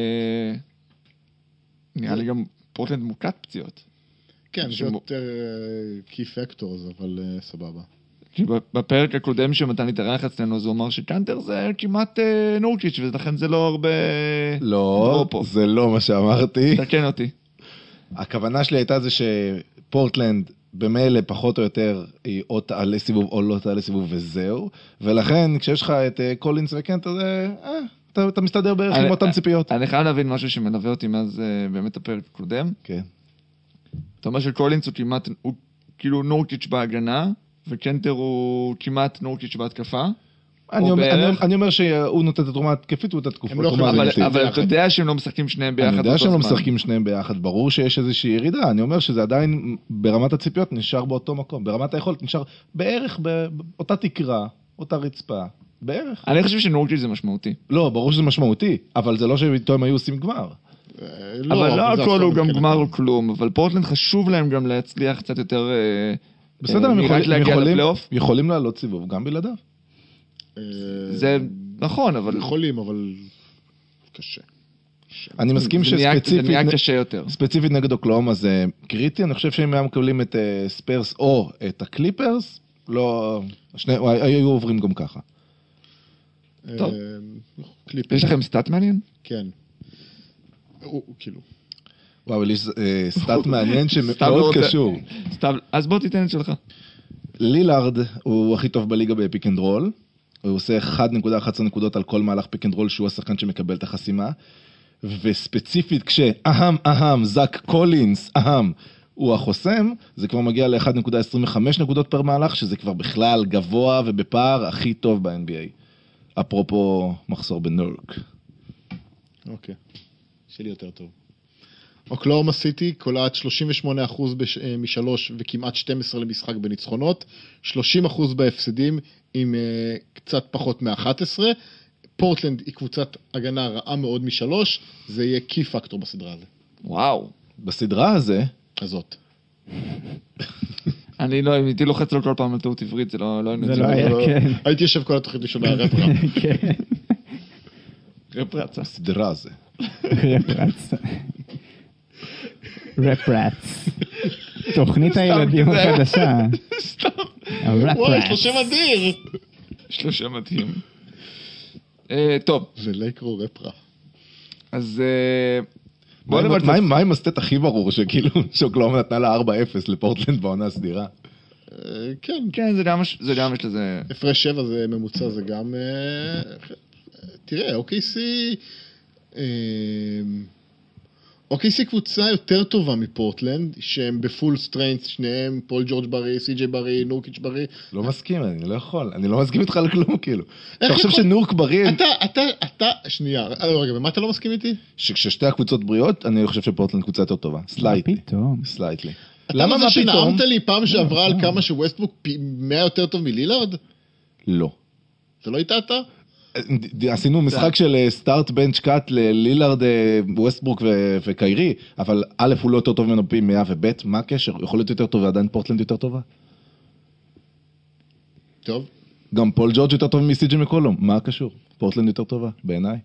נראה לי גם פורטלנד מוקת פציעות. כן, זה שמו- יותר קי פקטורס, אבל אה, סבבה. כי בפרק הקודם שמתן להתארח אצלנו, אז הוא אמר שטנדר זה כמעט אה, נורקיץ' ולכן זה לא הרבה... לא, פה. זה לא מה שאמרתי. תקן אותי. הכוונה שלי הייתה זה שפורטלנד במילא פחות או יותר היא או תעלה סיבוב או לא תעלה סיבוב וזהו, ולכן כשיש לך את אה, קולינס וקנט, אז אה, אתה, אתה מסתדר בערך עם אותם ציפיות. אני חייב להבין משהו שמלווה אותי מאז אה, באמת הפרק הקודם. כן. אתה אומר שקולינס הוא כמעט, הוא כאילו נורקיץ' בהגנה, וקנטר הוא כמעט נורקיץ' בהתקפה. אני או אומר, אני, בערך. אני אומר שהוא נותן את התרומה התקפית, הוא את התקופה. הם לא התרומה יכולים- אבל, ההגנתית. אבל ביחד. אתה יודע שהם לא משחקים שניהם ביחד אני יודע באותו שהם לא זמן. משחקים שניהם ביחד, ברור שיש איזושהי ירידה, אני אומר שזה עדיין ברמת הציפיות נשאר באותו מקום, ברמת היכולת נשאר בערך באותה תקרה, אותה רצפה, בערך. אני חושב שנורקיץ' זה משמעותי. לא, ברור שזה משמעותי, אבל זה לא שאיתו הם היו עושים גמר. אה, אבל לא זה הכל עכשיו הוא גם מתקדם. גמר או כלום, אבל פורטלנד חשוב להם גם להצליח קצת יותר... אה, בסדר, אה, הם רק יכולים- להגיע יכולים- לפלייאוף. יכולים לעלות סיבוב גם בלעדיו. אה, זה נכון, אבל... יכולים, אבל קשה. אני מסכים זה נהיה- שספציפית... זה נהיה קשה יותר. ספציפית נגד אוקלאומה זה קריטי, אני חושב שאם הם מקבלים את אה, ספרס או את הקליפרס, לא... שני, היו עוברים גם ככה. טוב. אה, קליפ. יש לכם סטאט מעניין? כן. הוא הוא כאילו. וואו, אבל יש אה, סטאט מעניין סתם לא שמאוד רוצה- קשור. סתם, אז בוא תיתן את שלך. לילארד הוא הכי טוב בליגה בפיק אנד רול, הוא עושה אחת נקודה אחת עשרה נקודות על כל מהלך פיק אנד רול שהוא השחקן שמקבל את החסימה, וספציפית כשאהם אהם זק קולינס אהם הוא החוסם, זה כבר מגיע ל-אחת נקודה עשרים וחמש נקודות פר מהלך, שזה כבר בכלל גבוה ובפער הכי טוב ב-אן בי איי. אפרופו מחסור בנורק. אוקיי. שלי יותר טוב. אוקלאומה סיטי קולעת שלושים ושמונה אחוז בש... אה, משלוש וכמעט שתים עשרה למשחק בניצחונות, שלושים אחוז בהפסדים עם uh, קצת פחות מ-אחת עשרה. פורטלנד היא קבוצת הגנה רעה מאוד משלוש, זה יהיה קי פקטור בסדרה הזו. וואו. בסדרה הזה, הזאת. אני לא, אם הייתי לוחץ לו כל פעם על טעות עברית, זה לא... לא זה לא היה, כן. הייתי יושב כל התוכנית ראשונה רפרה. כן. רפרצה. בסדרה הזה. רפרץ. רפרץ. תוכנית הילדים כזה. החדשה. סתם. הרפרץ. וואי, יש לו שם אדיר. שלושה מדהים. אה, טוב, זה לייקרו רפרה. אז... אה, מה בוא עם- נבטל. מה עם- מה עם הסטט הכי ברור שכאילו שאוקלאומה נתנה לה ארבע אפס לפורטלנד בעונה הסדירה? אה, כן, כן, זה גם, זה גם יש לזה... הפרש שבע זה ממוצע, זה גם... אה, תראה, אוקיי סי... אוקיי סי קבוצה יותר טובה מפורטלנד, שהם בפול סטריינס, שניהם, פול ג'ורג' בריא, סי.ג'יי בריא, נורקיץ' בריא. לא מסכים, אני לא יכול, אני לא מסכים איתך על כלום, כאילו. אתה חושב שנורק בריא... אתה, אתה, אתה, שנייה, רגע, במה אתה לא מסכים איתי? שכששתי הקבוצות בריאות, אני חושב שפורטלנד קבוצה יותר טובה. סלייטלי. פתאום. סלייטלי. למה זה שנאמת לי פעם שעברה על כמה שווסטברוק מאה יותר טוב מלילארד? לא. זה לא הייתה אתה? עשינו משחק של סטארט בנץ' קאט ללילארד, ווסטברוק וקיירי, אבל א' הוא לא יותר טוב ממנו פי מאה וב' מה הקשר? יכול להיות יותר טוב ועדיין פורטלנד יותר טובה? טוב. גם פול ג'ורג' יותר טוב מסי.ג'יי מקולום, מה הקשור? פורטלנד יותר טובה, בעיניי.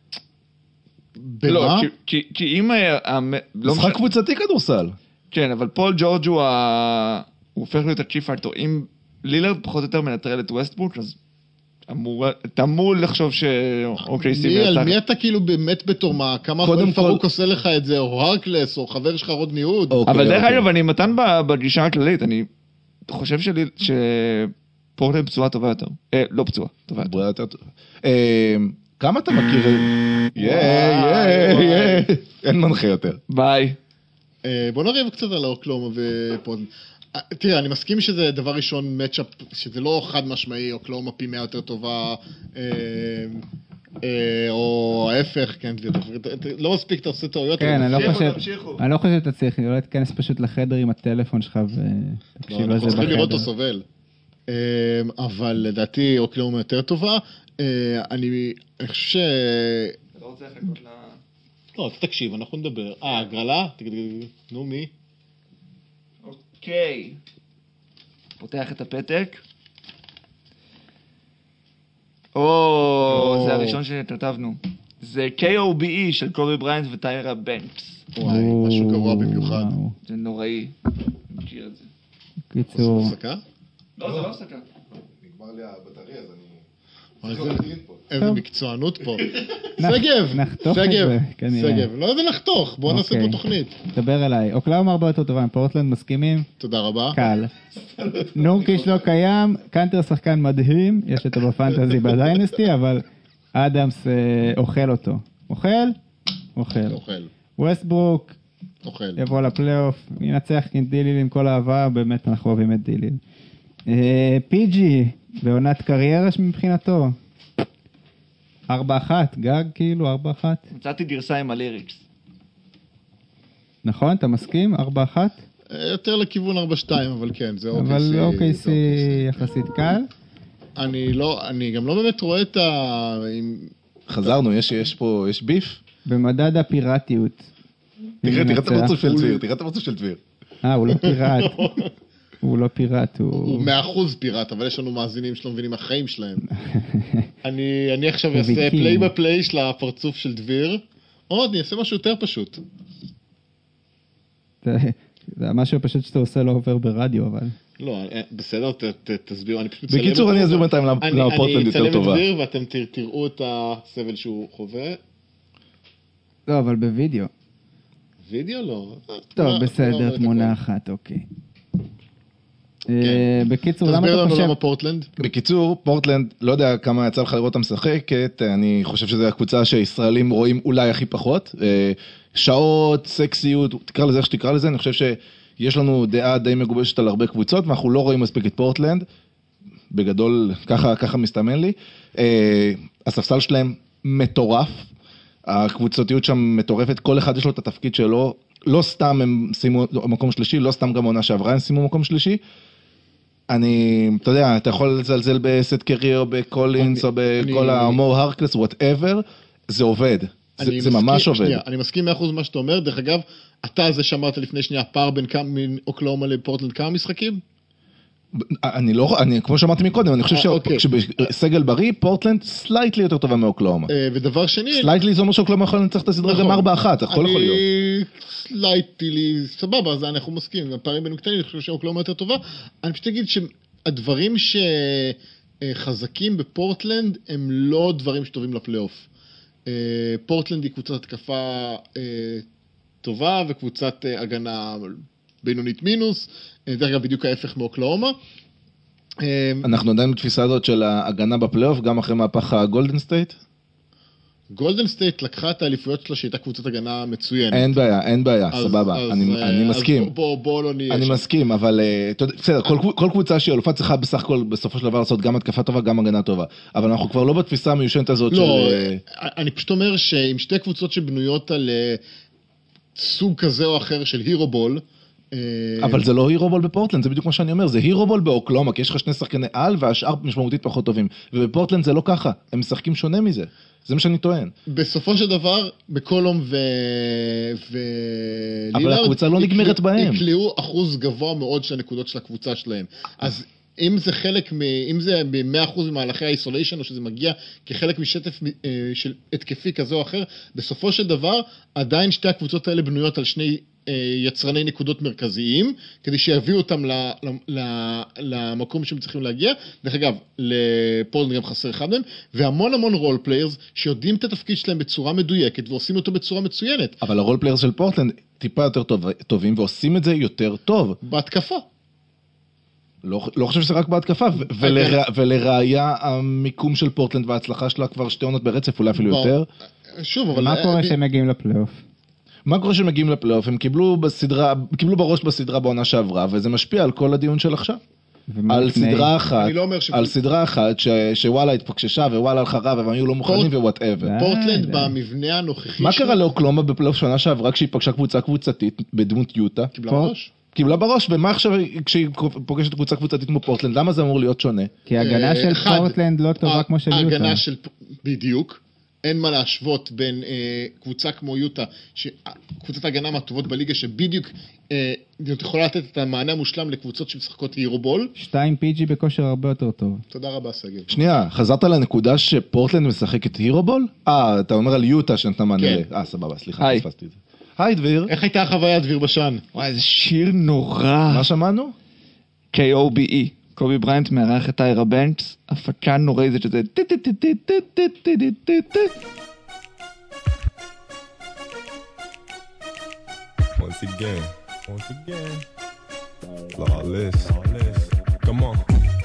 לא, כי אם... משחק קבוצתי כדורסל. כן, אבל פול ג'ורג' הוא הופך להיות הצ'י פקטור. אם לילארד פחות או יותר מנטרל את ווסטברוק, אז אתה אמור לחשוב שאוקיי סי... על מי אתה כאילו באמת בתור מה? כמה אחרי פרוק עושה לך את זה, או הרקלס, או חבר שלך רוד ניהוד? אבל דרך אגב, אני מתן בגישה הכללית, אני חושב שפורטלנד פצועה טובה יותר. לא פצועה, טובה יותר. כמה אתה מכיר? אין מנחה יותר. ביי. בוא נריב קצת על אוקלאומה ופורטלנד. תראה, אני מסכים שזה דבר ראשון מצ'אפ, שזה לא חד משמעי, אוקלאומה פי מאה יותר טובה, או ההפך, כן, לא מספיק, אתה עושה טעויות. כן, אני לא חושב שאתה צריך, אני לא אתכנס פשוט לחדר עם הטלפון שלך ותקשיב לזה בחדר. אנחנו צריכים לראות אותו סובל. אבל לדעתי אוקלאומה יותר טובה, אני חושב ש... אתה לא רוצה לחכות ל... לא, תקשיב, אנחנו נדבר. אה, הגרלה? נו, מי? אוקיי. פותח את הפתק. או, זה הראשון שכתבנו. זה קיי או בי אי של קובי בריינט וטיירה בנקס. וואי, משהו גרוע במיוחד. זה נוראי. מכיר את זה. קיצור. עושים הפסקה? לא, זה לא הפסקה. נגמר לי הבטריה, אז אני... איזה מקצוענות פה. סגב, סגב, סגב. לא יודע לחתוך, בוא נעשה פה תוכנית. דבר אליי. אוקלאומה הרבה יותר טובה, עם פורטלנד מסכימים? תודה רבה. קל. נורקיש לא קיים, קאנטר שחקן מדהים, יש אותו בפנטזי בדיינסטי, אבל אדמס אוכל אותו. אוכל? אוכל. אוכל. ווסטברוק אוכל. יבוא לפלייאוף, ינצח עם דיליל עם כל האהבה, באמת אנחנו אוהבים את דיליל. פי ג'י, בעונת קריירה מבחינתו. ארבע אחת, גג כאילו, ארבע אחת. מצאתי גרסה עם הליריקס. נכון, אתה מסכים? ארבע אחת? יותר לכיוון ארבע שתיים, אבל כן, זה אוקיי. אבל אוקיי סי יחסית קל. אני לא, אני גם לא באמת רואה את ה... חזרנו, יש, יש פה, יש ביף? במדד הפיראטיות. תראה, תראה את הפרצוף של דביר, תראה את הפרצוף של דביר. אה, הוא לא פיראט. הוא לא פיראט, הוא... הוא מאה אחוז פיראט, אבל יש לנו מאזינים שלא מבינים החיים שלהם. אני, אני עכשיו אעשה פליי בפליי של הפרצוף של דביר. עוד, אני אעשה משהו יותר פשוט. זה משהו פשוט שאתה עושה לא עובר ברדיו, אבל... לא, בסדר, תסביר, אני פשוט... בקיצור, אני אסביר בינתיים למה פורטלנד יותר טובה. אני אצלם את דביר ואתם תראו את הסבל שהוא חווה. לא, אבל בווידאו. וידאו לא. טוב, בסדר, תמונה אחת, אוקיי. בקיצור, למה תסביר אתה לנו חושב... למה פורטלנד? בקיצור, פורטלנד, לא יודע כמה יצא לך לראות אותם משחקת, אני חושב שזו הקבוצה שישראלים רואים אולי הכי פחות. שעות, סקסיות, תקרא לזה איך שתקרא לזה, אני חושב שיש לנו דעה די מגובשת על הרבה קבוצות, ואנחנו לא רואים מספיק את פורטלנד. בגדול, ככה, ככה מסתמן לי. הספסל שלהם מטורף. הקבוצתיות שם מטורפת, כל אחד יש לו את התפקיד שלו. לא סתם הם שימו מקום שלישי, לא סתם גם עונה שעברה הם שימו מקום שלישי. אני, אתה יודע, אתה יכול לזלזל בסט קרי או בקולינס או בכל המור הרקלס, whatever, זה עובד. זה ממש עובד. אני מסכים מאה אחוז מה שאתה אומר, דרך אגב, אתה זה שאמרת לפני שנייה, פער בין אוקלאומה לפורטלנד כמה משחקים? אני לא, אני, כמו שאמרתי מקודם, אני חושב שבסגל בריא, פורטלנד סלייטלי יותר טובה מאוקלאומה. ודבר שני... סלייטלי זה אומר שאוקלאומה יכול לנצח את הסדרה גם ארבע אחת, הכל יכול להיות. סלייטלי, סבבה, אז אנחנו מסכים, הפערים בין קטנים, אני חושב שאוקלאומה יותר טובה. אני פשוט אגיד שהדברים שחזקים בפורטלנד הם לא דברים שטובים לפלייאוף. פורטלנד היא קבוצת התקפה טובה וקבוצת הגנה בינונית מינוס, דרך אגב בדיוק ההפך מאוקלאומה. אנחנו עדיין בתפיסה הזאת של ההגנה בפלייאוף, גם אחרי מהפך הגולדן סטייט? גולדן סטייט לקחה את האליפויות שלה שהייתה קבוצת הגנה מצוינת. אין בעיה, אין בעיה, סבבה, אני מסכים. בוא לא נהיה. אני מסכים, אבל בסדר, כל קבוצה שהיא אלופה צריכה בסך הכל בסופו של דבר לעשות גם התקפה טובה, גם הגנה טובה. אבל אנחנו כבר לא בתפיסה המיושנת הזאת של... לא, אני פשוט אומר שעם שתי קבוצות שבנויות על סוג כזה או אחר של הירו בול, אבל זה לא הירו בול בפורטלנד, זה בדיוק מה שאני אומר, זה הירו בול באוקלאומה, כי יש לך שני שחקני על והשאר משמעותית פחות טובים, ובפורטלנד זה לא ככה, הם משחקים שונה מזה, זה מה שאני טוען. בסופו של דבר, בקולום ו... אבל הקבוצה לא נגמרת בהם. יקלעו אחוז גבוה מאוד של הנקודות של הקבוצה שלהם, אז אם זה חלק מ... אם זה ב-מאה אחוז ממהלכי האיסוליישן, או שזה מגיע כחלק משטף של התקפי כזה או אחר, בסופו של דבר, עדיין שתי הקבוצות האלה בנויות על שני יצרני נקודות מרכזיים, כדי שיביאו אותם למקום שהם צריכים להגיע. דרך אגב, לפורטלנד גם חסר אחד מהם, והמון המון רול פליירס שיודעים את התפקיד שלהם בצורה מדויקת, ועושים אותו בצורה מצוינת. אבל הרול פליירס של פורטלנד טיפה יותר טובים, ועושים את זה יותר טוב. בהתקפה. לא, לא חושב שזה רק בהתקפה, ולראיה המיקום של פורטלנד וההצלחה שלה כבר שתי עונות ברצף, אולי אפילו יותר. שוב, אבל... מה קורה שהם מגיעים לפלייאוף? מה קורה שמגיעים לפלייאוף? הם קיבלו בסדרה, קיבלו בראש בסדרה בעונה שעברה, וזה משפיע על כל הדיון של עכשיו. על סדרה אחת, על סדרה אחת שוואלה התפקששה ווואלה הלכה רע והם היו לא מוכנים ווואטאבר. פורטלנד במבנה הנוכחי... מה קרה לאוקלומה בפלייאוף שנה שעברה כשהיא פגשה קבוצה קבוצתית בדמות יוטה? קיבלה בראש. קיבלה בראש, ומה עכשיו כשהיא פוגשת קבוצה קבוצתית כמו פורטלנד? למה זה אמור להיות שונה? כי ההגנה של פורטלנד לא טובה כמו של יוטה. ההגנה של... בדיוק. אין מה להשוות בין אה, קבוצה כמו יוטה, קבוצת ההגנה מהטובות בליגה, שבדיוק אה, יכולה לתת את המענה המושלם לקבוצות שמשחקות הירובול. שתיים פי ג'י בכושר הרבה יותר טוב. תודה רבה, סגל. שנייה, חזרת לנקודה שפורטלנד משחקת הירובול? אה, אתה אומר על יוטה שנתנה מענה. כן. אה, סבבה, סליחה, תפסתי את זה. היי, דביר. איך הייתה החוויה, דביר בשן? וואי, זה שיר נורא. מה שמענו? קיי או בי אי. קובי בריינט מארח את טיירה בנקס, הפקה נוראית שזה Once again, once again, flawless, come on.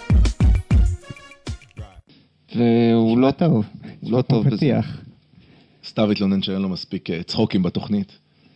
והוא לא טוב, הוא לא טוב בזה. סתיו התלונן שאין לו מספיק צחוקים בתוכנית.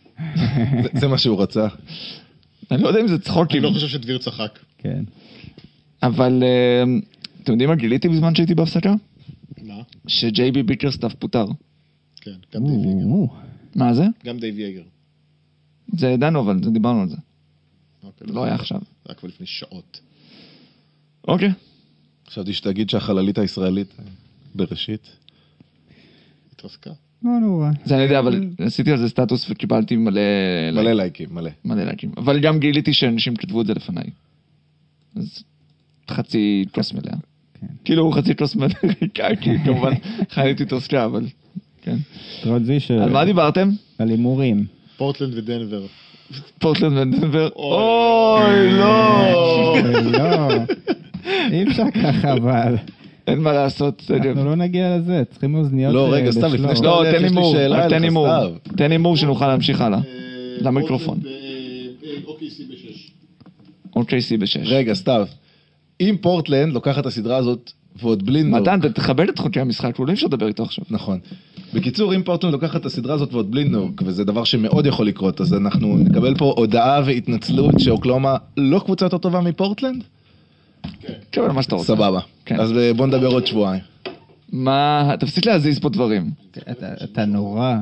זה מה שהוא רצה. אני לא יודע אם זה צחוקים. אני לא חושב שדביר צחק. כן. אבל אתם יודעים מה גיליתי בזמן שהייתי בהפסקה? מה? שג'יי בי ביקרסטאף פוטר. כן, גם דייב יגר. מה זה? גם דייב יגר. זה ידענו, אבל דיברנו על זה. אוקיי, לא היה עכשיו. זה היה כבר לפני שעות. אוקיי. חשבתי שתגיד שהחללית הישראלית בראשית. התרסקה. לא נורא. זה אני יודע, אבל עשיתי על זה סטטוס וקיבלתי מלא... מלא לייקים, מלא. מלא לייקים. אבל גם גיליתי שאנשים כתבו את זה לפניי. אז חצי כוס מלאה. כאילו חצי כוס מלאה, כי כמובן חייתי תוסקה, אבל כן. על מה דיברתם? על הימורים. פורטלנד ודנבר. פורטלנד ודנבר. אוי, לא. לא. אי אפשר ככה, אבל... אין מה לעשות. אנחנו לא נגיע לזה, צריכים אוזניות... לא, רגע, סתם, לפני שאתה... לא, תן הימור, תן הימור. תן הימור שנוכל להמשיך הלאה. למיקרופון. אוקיי סי בשש. אוקיי סי בשש. רגע, סתיו. אם פורטלנד לוקחת את הסדרה הזאת ועוד בלי נורק... מתן, תכבד את חוקי המשחק, הוא לא אפשר לדבר איתו עכשיו. נכון. בקיצור, אם פורטלנד לוקחת את הסדרה הזאת ועוד בלי נורק, וזה דבר שמאוד יכול לקרות, אז אנחנו נקבל פה הודעה והתנצלות שאוקלאומה לא קבוצה יותר טובה מפורטלנד? כן. תקבל מה שאתה רוצה. סבבה. אז בוא נדבר עוד שבועיים. מה... תפסיק להזיז פה דברים. אתה נורא.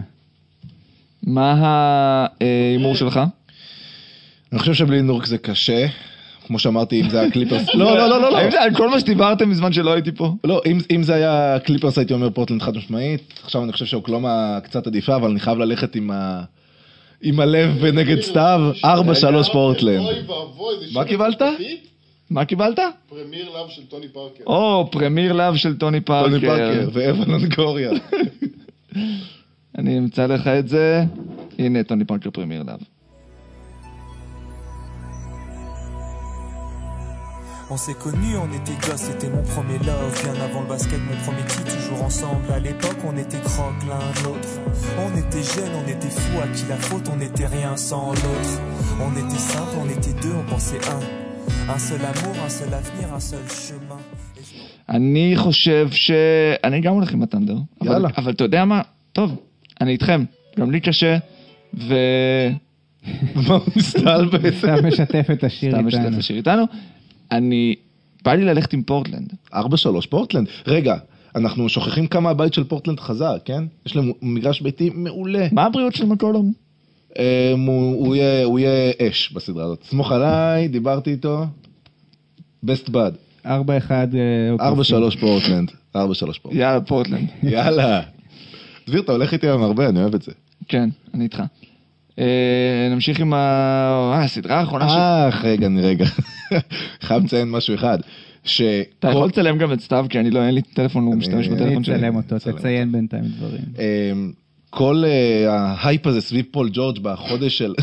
מה ההימור שלך? אני חושב שבלי נורק זה קשה. כמו שאמרתי, אם זה היה קליפרס... לא, לא, לא, לא. האם זה על כל מה שדיברתם בזמן שלא הייתי פה? לא, אם זה היה קליפרס הייתי אומר פורטלנד חד משמעית. עכשיו אני חושב שאוקלאומה קצת עדיפה, אבל אני חייב ללכת עם הלב נגד סתיו. ארבע שלוש פורטלנד. מה קיבלת? מה קיבלת? פרמיר לאב של טוני פארקר. או, פרמיר לאב של טוני פארקר. טוני פארקר ואבן לונגוריה. אני אמצא לך את זה. הנה, טוני פארקר פרמיר לאב. On s'est connus, on était gosses, c'était mon premier love. Bien avant le basket, mon premier titre, toujours ensemble. À l'époque, on était croque l'un l'autre. On était jeunes, on était fous, à qui la faute, on n'était rien sans l'autre. On était simple, on était deux, on pensait un. Un seul amour, un seul avenir, un seul chemin. אני חושב ש... אני גם הולך עם הטנדר. יאללה. אבל אתה יודע מה? טוב, אני איתכם, גם לי קשה, ו... מה הוא מסתלבט? סתם משתף את השיר סתם איתנו. משתף השיר איתנו. אני... בא לי ללכת עם פורטלנד. ארבע שלוש פורטלנד. רגע, אנחנו שוכחים כמה הבית של פורטלנד חזק, כן? יש להם מגרש ביתי מעולה. מה הבריאות של מקולום? אה, הוא הוא יהיה הוא יהיה אש בסדרה הזאת. סמוך עליי, דיברתי איתו. בסט בד. ארבע אחד ארבע שלוש פורטלנד. ארבע שלוש פורטלנד. יאללה, פורטלנד. יאללה. דביר, אתה הולך איתי היום הרבה, אני אוהב את זה. כן, אני איתך. אה, נמשיך עם ה... אה, הסדרה האחרונה ש... אה, רגע, אני רגע. חייב לציין משהו אחד. אתה יכול לצלם גם את סתיו, כי אני לא, אין לי טלפון, הוא משתמש אני בטלפון שלי. אצלם אותו, תציין בינתיים דברים. כל ההייפ הזה סביב פול ג'ורג' בחודש של...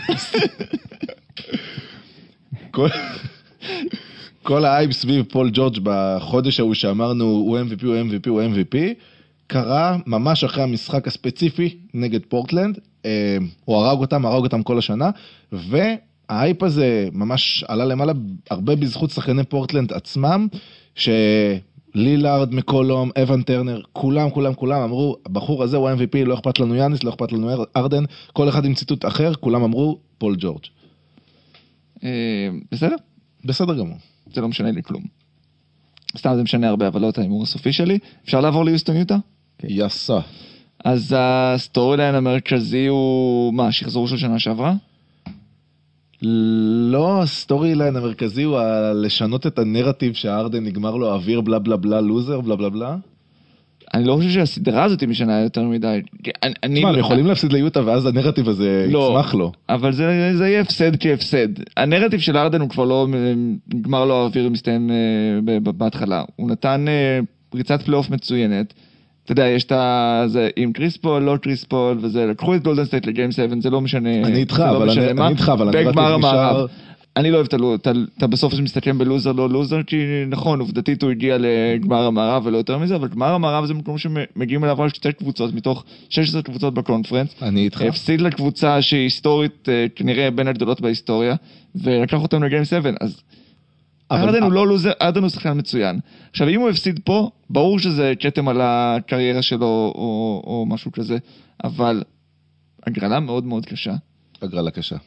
כל... כל ההייפ סביב פול ג'ורג' בחודש ההוא שאמרנו הוא אם וי פי, הוא אם וי פי, הוא אם וי פי, קרה ממש אחרי המשחק הספציפי נגד פורטלנד, הוא הרג אותם, הרג אותם כל השנה, וההייפ הזה ממש עלה למעלה הרבה בזכות שחקני פורטלנד עצמם, שלילארד, מקולום, אבן טרנר, כולם, כולם, כולם אמרו, הבחור הזה הוא אם וי פי, לא אכפת לנו יאניס, לא אכפת לנו ארדן, כל אחד עם ציטוט אחר, כולם אמרו פול ג'ורג'. בסדר? בסדר גמור. זה לא משנה לי כלום. סתם זה משנה הרבה, אבל לא את האימור הסופי שלי. אפשר לעבור ליוסטון יוטה? יסה. אז הסטורי ליין המרכזי הוא, מה, שחזור של שנה שעברה? לא, הסטורי ליין המרכזי הוא לשנות את הנרטיב שהארדן נגמר לו אוויר בלה בלה בלה לוזר בלה בלה בלה. אני לא חושב שהסדרה הזאת היא משנה יותר מדי. תשמע, הם יכולים להפסיד ליוטה ואז הנרטיב הזה יצמח לו. אבל זה יהיה הפסד כהפסד. הנרטיב של ארדן הוא כבר לא נגמר לו האוויר מסתיים בהתחלה. הוא נתן פריצת פלייאוף מצוינת. אתה יודע, יש את זה עם קריס פול, לא קריס פול, וזה, לקחו את גולדן סטייט לגיים שבע, זה לא משנה. אני איתך, אבל אני איתך, אבל בגמר המערב. אני לא אוהב את בסוף שמסתכם בלוזר, לא לוזר, כי נכון, עובדתית הוא הגיע לגמר המערב ולא יותר מזה, אבל גמר המערב זה מקום שמגיעים אליו רק שתי קבוצות מתוך שש עשרה קבוצות בקונפרנס. אני איתך. הפסיד לקבוצה שהיא היסטורית, כנראה בין הגדולות בהיסטוריה, ולקח אותם לגיים שבע, אז ארדן הוא לא לוזר, ארדן הוא שחקן מצוין. עכשיו, אם הוא הפסיד פה, ברור שזה קטם על הקריירה שלו או, או משהו כזה, אבל הגרלה מאוד מאוד קשה. הגרלה קשה.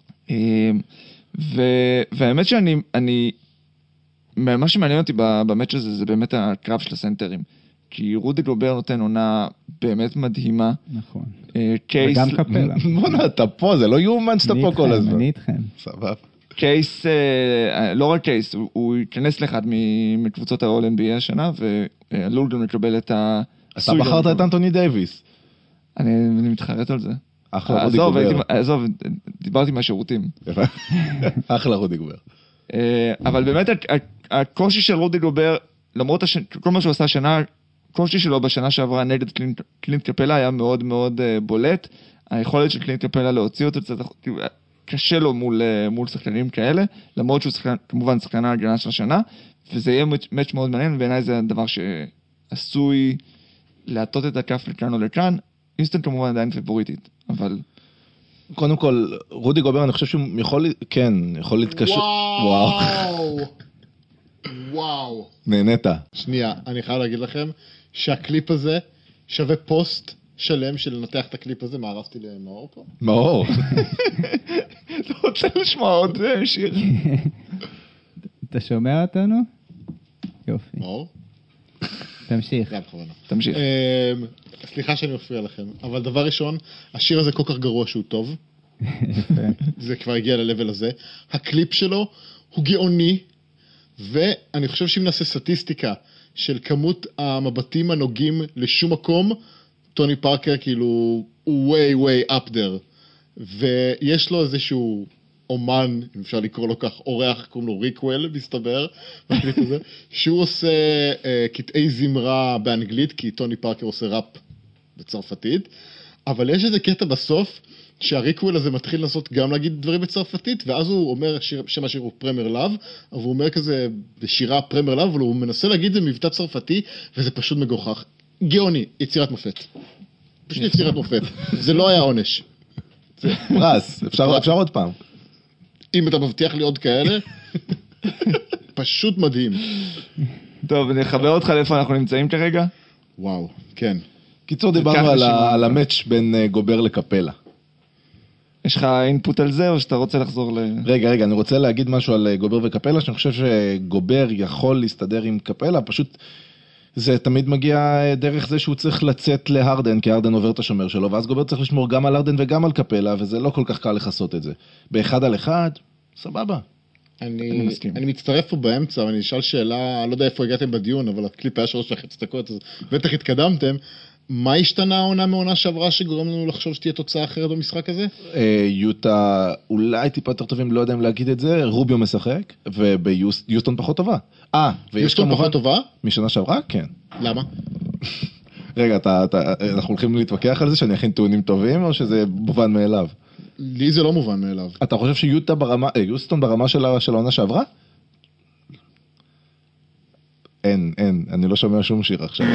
ו- והאמת שאני, אני, מה שמעניין אותי במאץ' הזה, זה באמת הקרב של הסנטרים. כי רודי גובר נותן עונה באמת מדהימה. נכון. קייס... וגם קפלה. בונה, אתה פה, זה לא יומן שאתה פה כל הזמן. אני איתכם. סבב. קייס, לא רק קייס, הוא ייכנס לאחד מקבוצות ה-אול אן בי איי השנה, ועלול גם לקבל את ה... אתה בחרת את אנטוני דייביס. אני מתחרט על זה. אחלה רודי גובר. עזוב, דיברתי מהשירותים. אחלה רודי גובר. אבל באמת הקושי של רודי גובר, למרות כל מה שהוא עשה השנה, הקושי שלו בשנה שעברה נגד קלינט קפלה היה מאוד מאוד בולט. היכולת של קלינט קפלה להוציא אותו, קשה לו מול, מול שחקנים כאלה, למרות שהוא שחקן, כמובן שחקן ההגנה של השנה, וזה יהיה מאץ' מאוד מעניין, ובעיניי זה הדבר שעשוי להטות את הכף לכאן או לכאן. יוסטון כמובן עדיין פבוריטית, אבל... קודם כל, רודי גובר, אני חושב שהוא יכול, כן, יכול להתקשר... וואו! וואו! נהנית. שנייה, אני חייב להגיד לכם שהקליפ הזה שווה פוסט שלם של לנתח את הקליפ הזה. מה, ערפתי למאור פה? מאור. אתה רוצה לשמוע עוד שיר? אתה שומע אותנו? יופי. מאור? תמשיך. זה בכוונה. תמשיך. סליחה שאני מפריע לכם, אבל דבר ראשון, השיר הזה כל כך גרוע שהוא טוב. זה כבר הגיע ללבל הזה. הקליפ שלו הוא גאוני, ואני חושב שאם נעשה סטטיסטיקה של כמות המבטים הנוגעים לשום מקום, טוני פארקר כאילו הוא way way up there. ויש לו איזשהו אומן, אם אפשר לקרוא לו כך, אורח, קוראים לו ריקוול, מסתבר, בקליפ הזה, שהוא עושה אה, קטעי זמרה באנגלית, כי טוני פארקר עושה ראפ בצרפתית, אבל יש איזה קטע בסוף, שהריקוול הזה מתחיל לנסות גם להגיד דברים בצרפתית, ואז הוא אומר, שיר, שם השיר הוא פרמר לב, אבל הוא אומר כזה בשירה פרמר לב, אבל הוא מנסה להגיד זה מבטא צרפתי, וזה פשוט מגוחך. גאוני, יצירת מופת. פשוט יצירת מופת. זה לא היה עונש. פרס, אפשר, אפשר עוד פעם. אם אתה מבטיח לי עוד כאלה, פשוט מדהים. טוב, אני אחבר אותך לאיפה אנחנו נמצאים כרגע. וואו, כן. קיצור, דיברנו על ה- על המאץ' בין אה, גובר לקפלה. יש לך אינפוט על זה, או שאתה רוצה לחזור ל... רגע, רגע, אני רוצה להגיד משהו על אה, גובר וקפלה, שאני חושב שגובר יכול להסתדר עם קפלה, פשוט זה תמיד מגיע אה, דרך זה שהוא צריך לצאת להרדן, כי הרדן עובר את השומר שלו, ואז גובר צריך לשמור גם על הרדן וגם על קפלה, וזה לא כל כך קל לחסות את זה. באחד על אחד, סבבה. אני, אני מסכים. אני מצטרף פה באמצע, ואני אשאל שאלה, אני לא יודע איפה הגעתם בדיון, אבל הקליפ היה שלוש וחצי דקות, אז בטח התקדמתם. מה השתנה העונה מעונה שעברה שגורם לנו לחשוב שתהיה תוצאה אחרת במשחק הזה? אה, יוטה אולי טיפה יותר טובים, לא יודע אם להגיד את זה, רוביו משחק, וביוסטון פחות טובה. אה, ויש יוסטון כמובן... פחות טובה? משנה שעברה? כן. למה? רגע, אתה, אתה, אנחנו הולכים להתווכח על זה שאני אכין טעונים טובים, או שזה מובן מאליו? לי זה לא מובן מאליו. אתה חושב שיוטה ברמה, אה, יוסטון ברמה של ה- של העונה שעברה? אין, אין, אני לא שומע שום שיר עכשיו.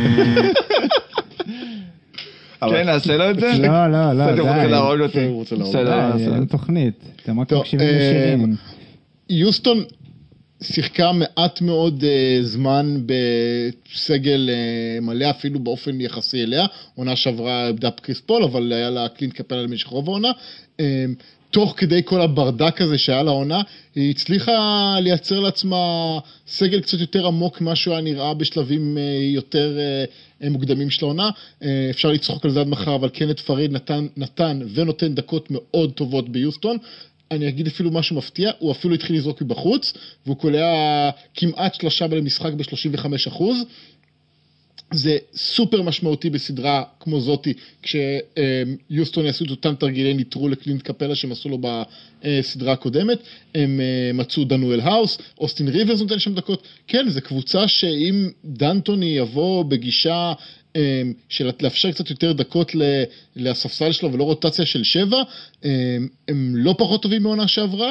כן, נעשה לו את זה? לא, לא, לא, בסדר, הוא רוצה די. להרוג אותי. הוא רוצה להרוג. בסדר, די, נעשה. אין תוכנית. אתם רק טוב, מקשיבים אה, לשירים. יוסטון שיחקה מעט מאוד uh, זמן בסגל uh, מלא, אפילו באופן יחסי אליה. עונה שעברה עבדה קריס פול, אבל היה לה קלינט קפלה למשך רוב העונה. Uh, תוך כדי כל הברדק הזה שהיה לעונה, היא הצליחה לייצר לעצמה סגל קצת יותר עמוק ממה שהוא היה נראה בשלבים uh, יותר uh, מוקדמים של העונה. Uh, אפשר לצחוק על זה עד מחר, אבל קנט פריד נתן, נתן ונותן דקות מאוד טובות ביוסטון. אני אגיד אפילו משהו מפתיע, הוא אפילו התחיל לזרוק מבחוץ, והוא קולע כמעט שלושה למשחק ב-שלושים וחמישה אחוז. זה סופר משמעותי בסדרה כמו זאתי, כשיוסטון יעשו את אותם תרגילי ניטרו לקלינט קפלה שהם עשו לו בסדרה הקודמת, הם מצאו דנואל האוס, אוסטין ריברס נותן שם דקות. כן, זו קבוצה שאם דנטוני יבוא בגישה של לאפשר קצת יותר דקות לספסל שלו ולא רוטציה של שבע, הם לא פחות טובים מעונה שעברה,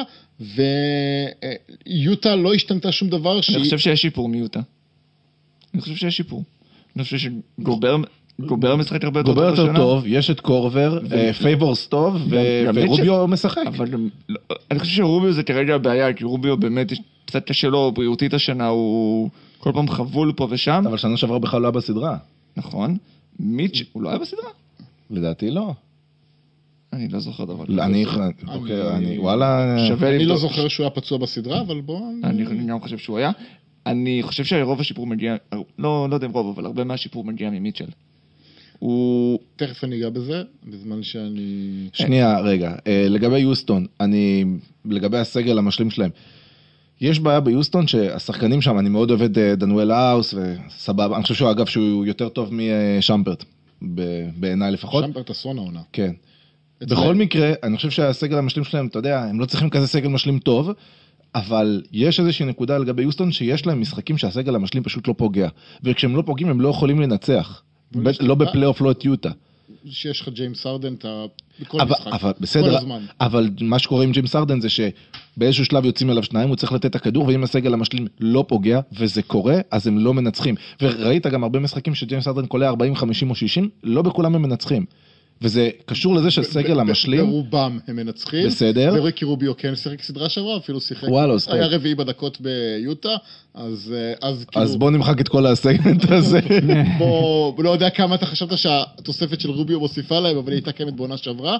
ויוטה לא השתנתה שום דבר. אני חושב שיש שיפור מיוטה. אני חושב שיש שיפור. אני חושב שגובר גובר משחק הרבה יותר גובר טוב יותר השנה. טוב, יש את קורבר, פייבורס טוב, ו- גם ורוביו משחק. אבל גם, לא, אני חושב שרוביו זה כרגע הבעיה, כי רוביו באמת יש קצת קשה לו בריאותית השנה, הוא כל פעם חבול פה ושם. אבל שנה שעברה בכלל לא היה בסדרה. נכון. מיץ' הוא לא היה בסדרה? לדעתי לא. אני לא זוכר דבר. לא, אני, אוקיי, אני, וואלה, שווה אני לא לבדוק. זוכר שהוא היה פצוע בסדרה, אבל בוא... אני אני גם חושב שהוא היה. אני חושב שרוב השיפור מגיע, לא, לא יודע אם רוב, אבל הרבה מהשיפור מגיע ממיטשל. הוא... תכף אני אגע בזה, בזמן שאני... שנייה, רגע, אה, לגבי יוסטון, אני, לגבי הסגל המשלים שלהם, יש בעיה ביוסטון שהשחקנים שם, אני מאוד אוהב את אה, דנואל האוס, וסבבה, אני חושב שהוא אגב שהוא יותר טוב משמפרט, ב- בעיניי לפחות. שמפרט אסון העונה. כן. אצלם. בכל מקרה, אני חושב שהסגל המשלים שלהם, אתה יודע, הם לא צריכים כזה סגל משלים טוב, אבל יש איזושהי נקודה לגבי יוסטון שיש להם משחקים שהסגל המשלים פשוט לא פוגע, וכשהם לא פוגעים הם לא יכולים לנצח, ב- לא בפלייאוף, לא את יוטה. שיש לך ג'יימס הרדן, אתה... בכל אבל, משחק. אבל כל בסדר, הזמן. אבל מה שקורה עם ג'יימס הרדן זה שבאיזשהו שלב יוצאים אליו שניים, הוא צריך לתת את הכדור, ואם הסגל המשלים לא פוגע, וזה קורה, אז הם לא מנצחים. וראית גם הרבה משחקים שג'יימס הרדן קולע ארבעים, חמישים או שישים, לא בכולם הם מנצחים. וזה קשור לזה שהסגל המשלים... ברובם הם מנצחים. בסדר. וריקי רוביו כן שיחק סדרה שעברה, אפילו שיחק. וואלה, סטייק. היה רביעי בדקות ביוטה, אז אז כאילו... אז בוא נמחק את כל הסגמנט הזה. בוא, לא יודע כמה אתה חשבת שהתוספת של רוביו מוסיפה להם, אבל היא הייתה קיימת בעונה שעברה.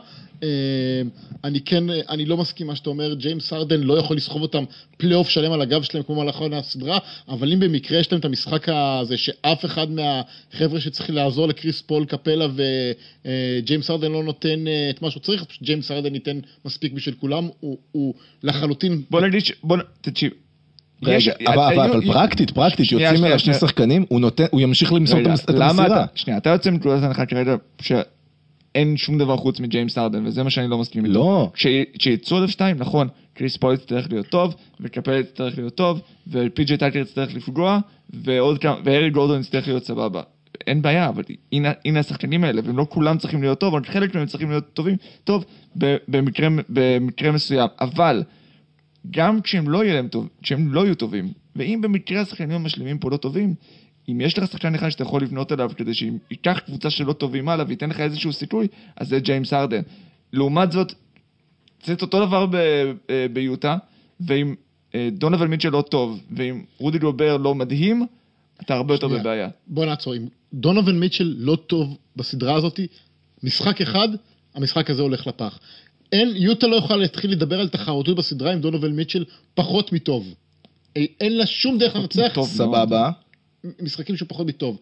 אני כן, אני לא מסכים מה שאתה אומר, ג'יימס הרדן לא יכול לסחוב אותם פלייאוף שלם על הגב שלהם כמו מלאכון הסדרה, אבל אם במקרה יש להם את המשחק הזה, שאף אחד מהחבר'ה שצריכים לעזור לקריס פול, קפלה וג'יימס הרדן לא נותן את מה שהוא צריך, פשוט ג'יימס הרדן ייתן מספיק בשביל כולם, הוא, הוא לחלוטין... בוא נגיד ש... בוא נ... תקשיב. יש- רגע, אבל- אבל אבל היו- פרקטית, פרקטית, שנייה, יוצאים שנייה, אליו שני שנייה. שחקנים, הוא נותן, הוא ימשיך למסור את רגע, המס- את למה המסירה. אתה... שנייה, אתה יוצא מנקודת הנחה כרגע שאין שום דבר חוץ מג'יימס הרדן, וזה מה שאני לא מסכים איתו. לא. כשיצאו עליו שתיים, נכון, קריס פול יצטרך להיות טוב, וקפל יצטרך להיות טוב, ופי.ג'יי טאקר יצטרך לפגוע, ועוד כמה, והארי גורדון יצטרך להיות סבבה. אין בעיה, אבל הנה, הנה השחקנים האלה, והם לא כולם צריכים להיות טוב, אבל חלק מהם צריכים להיות טובים, טוב, ב- במקרה, במקרה מסוים. אבל, גם כשהם לא יהיו להם טוב, כשהם לא יהיו טובים, ואם במקרה השחקנים המשלימים פה לא טובים, אם יש לך שחקן אחד שאתה יכול לבנות עליו, כדי שייקח קבוצה שלא טובים עליו, וייתן לך איזשהו סיכוי, אז זה ג'יימס הרדן. לעומת זאת, זה אותו דבר ב- ב- ביוטה, ואם אה, דונובל מיטשל לא טוב, ואם רודי גובר לא מדהים, אתה הרבה יותר שנייה. בבעיה. בוא נעצור, אם דונובין מיטשל לא טוב בסדרה הזאת, משחק אחד, המשחק הזה הולך לפח. אין, יוטה לא יכולה להתחיל לדבר על תחרותות בסדרה עם דונובין מיטשל פחות מטוב. אין לה שום דרך לנצח. סבבה. משחקים שהוא פחות מטוב.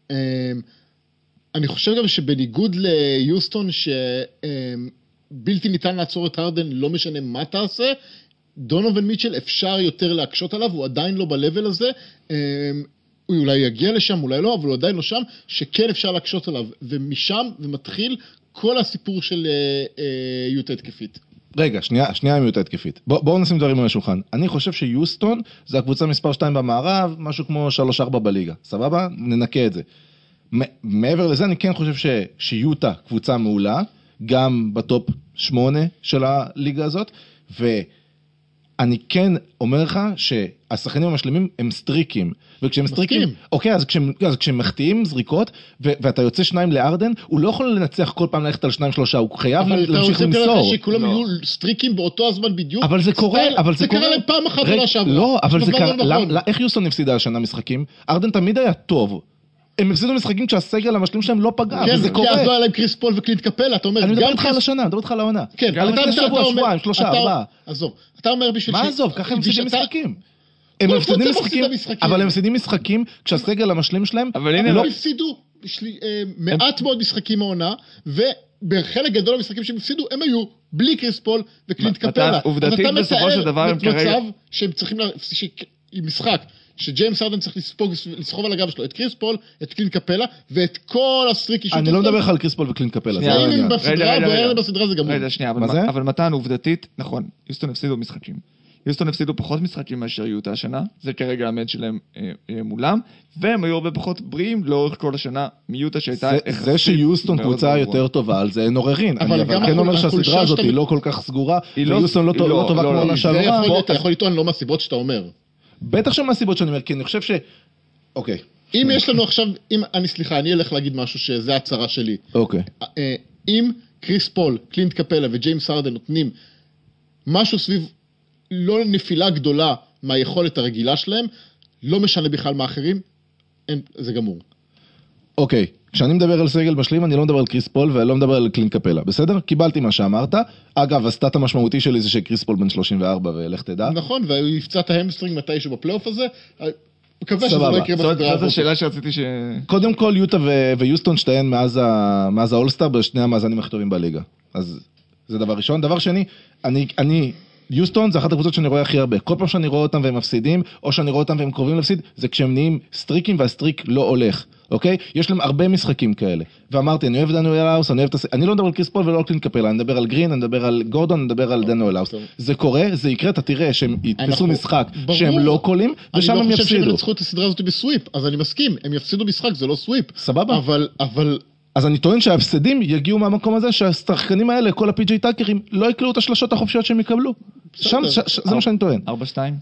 אני חושב גם שבניגוד ליוסטון, שבלתי ניתן לעצור את הרדן, לא משנה מה תעשה, דונובין מיטשל אפשר יותר להקשות עליו, הוא עדיין לא בלבל הזה, הוא אולי יגיע לשם, אולי לא, אבל הוא עדיין לא שם, שכן אפשר להקשות עליו, ומשם ומתחיל כל הסיפור של יוטה התקפית. רגע, שנייה, שנייה עם יותר התקפית. בוא, בואו נשים דברים על השולחן. אני חושב שיוסטון זה הקבוצה מספר שתיים במערב, משהו כמו שלוש ארבע בליגה. סבבה? ננקה את זה. מעבר לזה, אני כן חושב ש, שיוטה קבוצה מעולה, גם בטופ שמונה של הליגה הזאת, ואני כן אומר לך שהשחקנים המשלימים הם סטריקים, וכשהם סטריקים, אוקיי, אז כשהם, אז כשהם מחטיאים זריקות, ו- ואתה יוצא שניים לארדן, הוא לא יכול לנצח כל פעם ללכת על שניים שלושה, הוא חייב להמשיך למסור. אבל אתה רוצה שכולם יהיו סטריקים באותו הזמן בדיוק? אבל זה קורה, אבל זה קורה. זה קרה להם פעם אחת עונה שעברה. לא, אבל זה קרה, איך יוסטון הפסידה השנה משחקים? ארדן תמיד היה טוב. הם הפסידו משחקים כשהסגל המשלים שלהם לא פגע, וזה קורה. כי אז לא היה להם קריס פול וקלינט קפלה, אתה אומר, אני מדבר איתך על השנה, אני מדבר איתך על העונה. כן, גם לפני שבוע, שבועיים, שלושה, ארבעה. עזוב, אתה אומר בשביל... מה עזוב? ככה הם מפסידים משחקים. הם מפסידים משחקים, אבל הם מפסידים משחקים כשהסגל המשלים שלהם... אבל הנה, הם הפסידו מעט מאוד משחקים העונה, ובחלק גדול המשחקים שהם הפסידו, הם היו בלי קריס פול וקלינט קפלה. עובדתית בסופו של דבר הם כרגע... מצב שהם צריכים... משחק שג'יימס ארדן צריך לספוג, לסחוב על הגב שלו, את קריס פול, את קלינט קפלה, ואת כל הסטריק אישות. אני לא מדבר לך על קריס פול וקלינט קפלה. זה אם בסדרה, ואלה בסדרה זה גמור. רגע, שנייה, אבל מתן, עובדתית, נכון, יוסטון הפסידו משחקים. יוסטון הפסידו פחות משחקים מאשר יוטה השנה, זה כרגע המד שלהם מולם, והם היו הרבה פחות בריאים לאורך כל השנה מיוטה שהייתה... זה שיוסטון קבוצה יותר טובה, על זה אין עוררין. אני כן אומר שהסדרה הזאת היא לא כל כך סגורה, ויוסטון לא טובה כמו עונה שעברה. אתה יכול לטעון לא מהסיבות שאתה אומר. בטח שם מהסיבות שאני אומר, כי אני חושב ש... אוקיי. אם יש לנו עכשיו, אם, אני סליחה, אני אלך להגיד משהו שזה הצרה שלי. אוקיי. אם קריס פול, קלינט קפלה וג'יימס ארדן נותנים משהו סביב לא נפילה גדולה מהיכולת הרגילה שלהם, לא משנה בכלל מה אחרים, אין, זה גמור. אוקיי. כשאני מדבר על סגל משלים, אני לא מדבר על קריס פול ולא מדבר על קלינט קפלה, בסדר? קיבלתי מה שאמרת. אגב, הסטאט המשמעותי שלי זה שקריס פול בן שלושים וארבע ולך תדע. נכון, והוא יפצע את ההמסטרינג מתישהו בפלייאוף הזה. מקווה שזה לא יקרה בסדרה הזאת. זאת השאלה שרציתי ש... קודם כל, יוטה ויוסטון שתיהן מאז האולסטאר בשני המאזנים הכי טובים בליגה. אז זה דבר ראשון. דבר שני, אני... אני יוסטון זה אחת הקבוצות שאני רואה הכי הרבה. כל פעם שאני רואה אותם והם מפסידים, או שאני רואה אותם והם קרובים להפסיד, זה כשהם נהיים סטריקים והסטריק לא הולך. אוקיי? יש להם הרבה משחקים כאלה. ואמרתי, אני אוהב דניאל האוס, אני אוהב את... אני לא מדבר על קריס פול ולא על קלינט קפלה, אני מדבר על גרין, אני מדבר על גורדון, אני מדבר על דניאל האוס. זה קורה, זה יקרה, אתה תראה שהם יתפסו משחק שהם לא קולים, ושם הם יפסידו. אני לא חושב שהם ינצחו את הסדרה הזאת בסוויפ, אז אני מסכים, הם יפסידו משחק, זה לא סוויפ. סבבה. אבל, אבל... אז אני טוען שההפסדים יגיעו מהמקום הזה, שהשחקנים האלה, כל הפי-ג'יי טאקרים, לא יקלו את השלשות החופשיות שהם יקבלו. שם, זה מה שאני טוען. ארבע שתיים.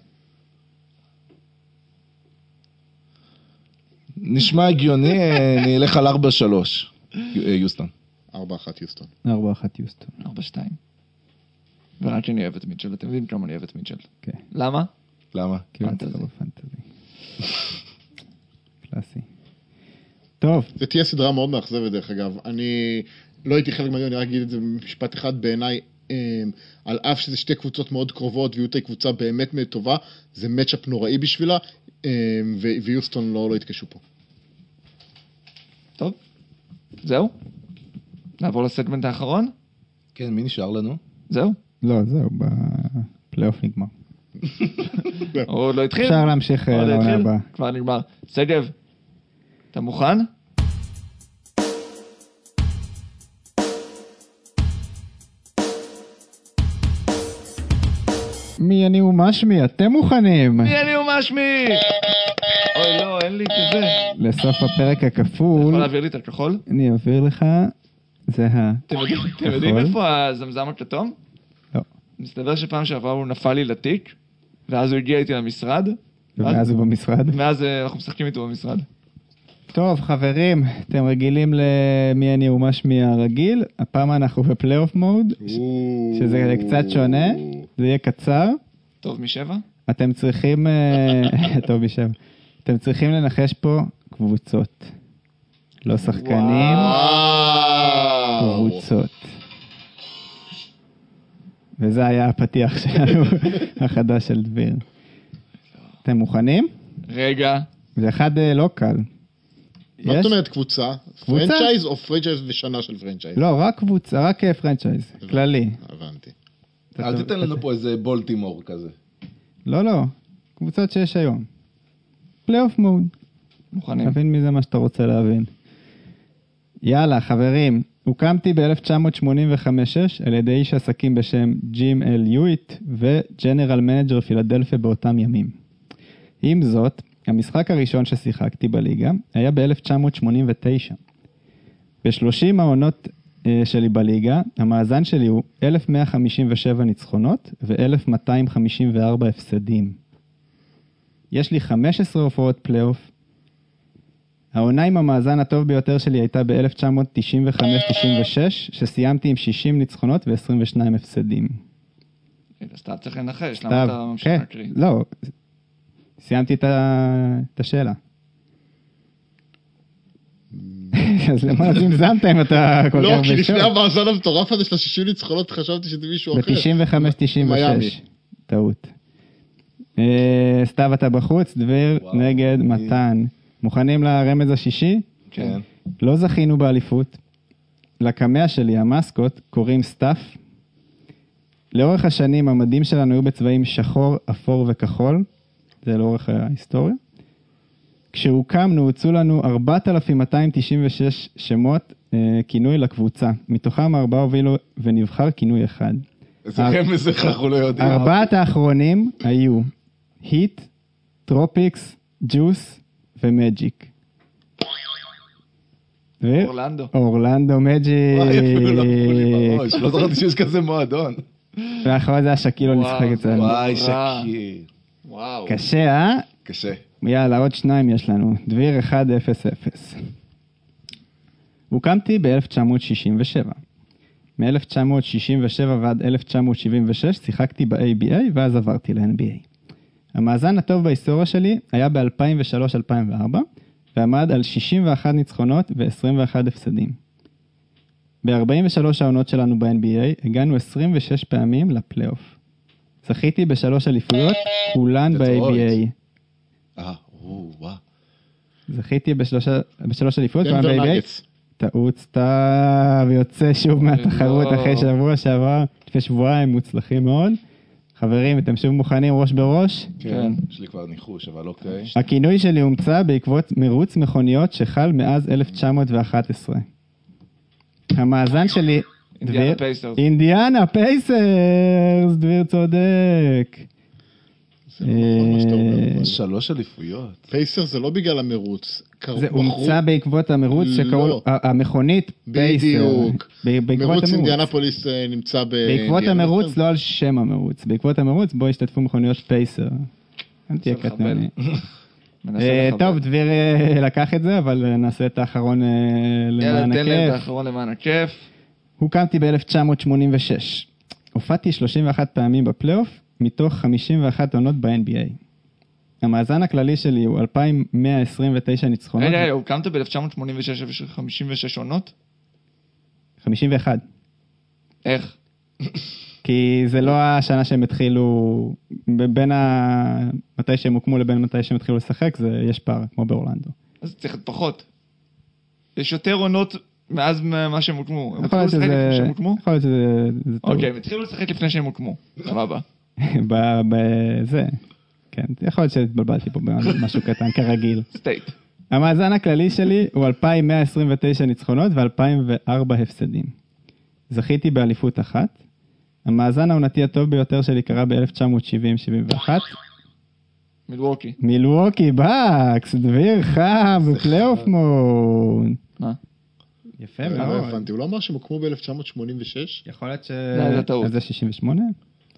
נשמע הגיוני, נלך על ארבע שלוש, יוסטון. ארבע אחת יוסטון. ארבע אחת יוסטון. ארבע שתיים. ורק שאני אוהב את מיטשל, אתם יודעים כמה אני אוהב את מיטשל. כן. למה? למה? כי הוא נצא בפנטזי. קלאסי. טוב. זה תהיה סדרה מאוד מאכזבת דרך אגב. אני לא הייתי חלק מהדיון, אני רק אגיד את זה במשפט אחד בעיניי, על אף שזה שתי קבוצות מאוד קרובות, ויוטה קבוצה באמת טובה, זה מצ'אפ נוראי בשבילה, ויוסטון לא, לא התקשו פה. טוב, זהו? נעבור לסגמנט האחרון? כן, מי נשאר לנו? זהו? לא, זהו, בפלייאוף נגמר. עוד לא התחיל? אפשר להמשיך לעונה הבאה. כבר נגמר. סגב, אתה מוכן? מי אני ומשמי, אתם מוכנים? מי אני ומשמי? אוי לא, אין לי כזה. לסוף הפרק הכפול. אתה יכול להעביר לי את הכחול? אני אעביר לך, זה הכחול. אתם יודעים איפה הזמזם הכתום? לא. מסתבר שפעם שעברה הוא נפל לי לתיק, ואז הוא הגיע איתי למשרד. ומאז הוא במשרד? מאז אנחנו משחקים איתו במשרד. טוב, חברים, אתם רגילים למי אני ומשמי הרגיל, הפעם אנחנו בפלייאוף מוד, שזה קצת שונה, זה יהיה קצר. טוב משבע? אתם צריכים, טוב משבע, אתם צריכים לנחש פה קבוצות. לא שחקנים, וואו. קבוצות. וזה היה הפתיח שלנו, החדש של דביר. אתם מוכנים? רגע. זה אחד אה, לא קל. מה יש? זאת אומרת קבוצה? קבוצה? פרנצ'ייז או פרנצ'ייז ושנה של פרנצ'ייז? לא, רק קבוצה, רק אה, פרנצ'ייז, כללי. הבנתי. אל תיתן לנו פה איזה בולטימור כזה. לא, לא, קבוצות שיש היום. פלייאוף מוד. מוכנים. תבין מזה מה שאתה רוצה להבין. יאללה, חברים, הוקמתי ב-אלף תשע מאות שמונים וחמש שש על ידי איש עסקים בשם ג'ים אל יואיט וג'נרל מנג'ר פילדלפיה באותם ימים. עם זאת, המשחק הראשון ששיחקתי בליגה היה ב-אלף תשע מאות שמונים ותשע. ב-שלושים העונות אה, שלי בליגה, המאזן שלי הוא אלף מאה חמישים ושבע ניצחונות ו-אלף מאתיים חמישים וארבע הפסדים. יש לי חמש עשרה הופעות פלייאוף. העונה עם המאזן הטוב ביותר שלי הייתה ב-אלף תשע מאות תשעים וחמש תשעים ושש, שסיימתי עם שישים ניצחונות ו-עשרים ושניים הפסדים. אז אתה צריך לנחש, למה אתה ממשיך כן, להקריא? לא, סיימתי את ה- את השאלה. אז למה אז זמזמת אם אתה כל כך לא, כי בשוק? לפני המאזן המטורף הזה של ה-שישים ניצחונות חשבתי שזה מישהו אחר. ב-תשעים וחמש תשעים מיאמי. ושש. טעות. אה, סתיו אתה בחוץ, דביר וואו. נגד מתן. מוכנים לרמז השישי? כן. לא זכינו באליפות. לקמע שלי, המסקוט, קוראים סטאפ. לאורך השנים המדים שלנו היו בצבעים שחור, אפור וכחול. זה לאורך ההיסטוריה. כשהוקמנו, הוצאו לנו ארבעת אלפים מאתיים תשעים ושש שמות אה, כינוי לקבוצה. מתוכם ארבעה הובילו ונבחר כינוי אחד. איזה רמז איך אנחנו לא יודעים. ארבעת האחרונים היו היט, טרופיקס, ג'וס ומג'יק. ו- אורלנדו. אורלנדו מג'יק. וואי, אפילו לא עברו לי בראש. לא זכרתי שיש כזה מועדון. ואחרי זה השקילו וואו, נשחק אצלנו. וואי, נורא. שקיר. וואו. קשה, אה? קשה. יאללה, עוד שניים יש לנו. דביר אחד אפס אפס. הוקמתי ב-אלף תשע מאות שישים ושבע. מ-אלף תשע מאות שישים ושבע ועד אלף תשע מאות שבעים ושש שיחקתי ב-איי בי איי ואז עברתי ל-אן בי איי. המאזן הטוב בהיסטוריה שלי היה ב-אלפיים ושלוש אלפיים וארבע ועמד על שישים ואחת ניצחונות ו-עשרים ואחת הפסדים. ב-ארבעים ושלוש העונות שלנו ב-אן בי איי הגענו עשרים ושש פעמים לפלייאוף. זכיתי בשלוש אליפויות, כולן ב-איי בי איי. אה, וואו. זכיתי בשלושה, בשלוש אליפויות, כולן דנבר ב-איי בי איי. נגטס. טעות סתיו, יוצא שוב מהתחרות לא. אחרי שבוע שעבר, לפני שבועיים מוצלחים מאוד. חברים, אתם שוב מוכנים ראש בראש? כן. יש לי כבר ניחוש, אבל אוקיי. הכינוי שלי הומצא בעקבות מרוץ מכוניות שחל מאז אלף תשע מאות ואחת עשרה. המאזן שלי... אינדיאנה דביר- פייסרס. אינדיאנה פייסרס, דביר צודק. זה לא נכון מה שאתה אומר. אה, שלוש אליפויות. פייסר זה לא בגלל המרוץ. קר- זה בחרו- הומצא בעקבות המרוץ לא. שקראו, ה- המכונית פייסר. בדיוק. ב- בעקבות מרוץ המרוץ. אינדיאנפוליס אה, נמצא באינדיאנה. בעקבות המרוץ, לא על שם המרוץ, בעקבות המרוץ בו השתתפו מכוניות פייסר. אל תהיה לחבל. קטנוני. מנסה אה, לחבר. טוב, דביר אה, לקח את זה, אבל אה, נעשה את האחרון אה, יאללה, למען תן להם את הכיף. האחרון למען הכיף. הוקמתי ב-אלף תשע מאות שמונים ושש. הופעתי שלושים ואחת פעמים בפלייאוף, מתוך חמישים ואחת עונות ב-אן בי איי. המאזן הכללי שלי הוא אלפיים מאה עשרים ותשע ניצחונות. רגע, רגע, הוקמת ב-אלף תשע מאות שמונים ושש ו-חמישים ושש עונות? חמישים ואחת. איך? כי זה לא השנה שהם התחילו, ב- בין ה... מתי שהם הוקמו לבין מתי שהם התחילו לשחק, זה יש פער, כמו באורלנדו. אז צריך להיות פחות. יש יותר עונות מאז מה שהם הוקמו. הם יכול התחילו להיות לשחק שזה... לפני שהם הוקמו? יכול להיות שזה... זה טעות. אוקיי, הם התחילו לשחק לפני שהם הוקמו. סבבה. ב- בזה. כן, יכול להיות שהתבלבלתי פה במשהו קטן, כרגיל. סטייט. המאזן הכללי שלי הוא אלפיים מאה עשרים ותשע ניצחונות ו-אלפיים וארבע הפסדים. זכיתי באליפות אחת. המאזן העונתי הטוב ביותר שלי קרה ב-אלף תשע מאות שבעים שבעים ואחת. מילווקי. מילווקי בקס, דביר חם, בפלייאוף מוד. מה? יפה לא מאוד. הבנתי, הוא לא אמר שהם הוקמו ב-אלף תשע מאות שמונים ושש? יכול להיות ש... לא, זה טעות. אז זה שישים ושמונה?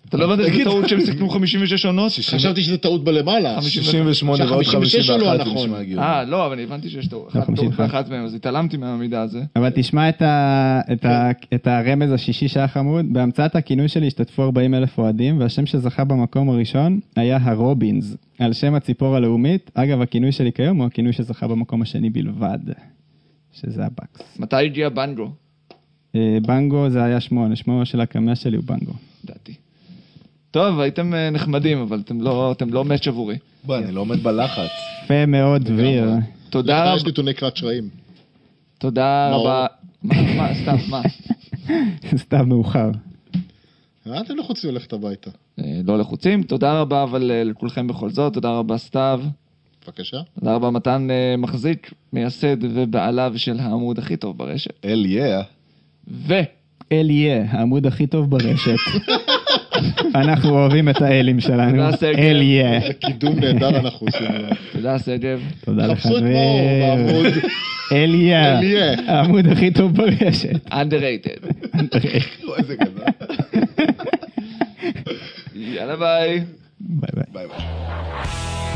אתה לא יודע שזה טעות שהם סיכנו חמישים ושש עונות? חשבתי שזה טעות בלמעלה. שישים ושמונה ועוד חמישים ואחת זה נשמע הגיוני. אה, לא, אבל הבנתי שיש טעות באחת מהם, אז התעלמתי מהמידע הזה. אבל תשמע את ה- את ה- את הרמז השישי שהיה חמוד. בהמצאת הכינוי שלי השתתפו ארבעים אלף אוהדים, והשם שזכה במקום הראשון היה הרובינס, על שם הציפור הלאומית. אגב, הכינוי שלי כיום הוא הכינוי שזכה במקום השני בלבד, שזה הבקס. מתי הגיע בנגו? אה, בנגו זה היה שמו, שמו של הקמע שלי הוא בנגו. דעתי. טוב, הייתם אה, נחמדים, אבל אתם לא, אתם לא מאץ' עבורי. בוא, אני לא עומד בלחץ. יפה מאוד, דביר. תודה לך רבה. יש נתוני קלט שראים. תודה מאור. רבה. מה, מה, סתם, מה? סתם מאוחר. אה, אתם לחוצים ללכת הביתה. אה, לא לחוצים. תודה רבה, אבל אה, לכולכם בכל זאת. תודה רבה, סתיו. בבקשה. תודה רבה, מתן אה, מחזיק, מייסד ובעליו של העמוד הכי טוב ברשת. אל יא. ו... אל יהיה, העמוד הכי טוב ברשת. אנחנו אוהבים את האלים שלנו. תודה, סגל. אל יהיה. זה קידום נהדר אנחנו עושים. תודה, סגב. תודה לך, חפשו את מאור בעמוד. אל יהיה. אל יהיה. העמוד הכי טוב ברשת. underrated. איזה גדול. יאללה ביי. ביי ביי. ביי ביי.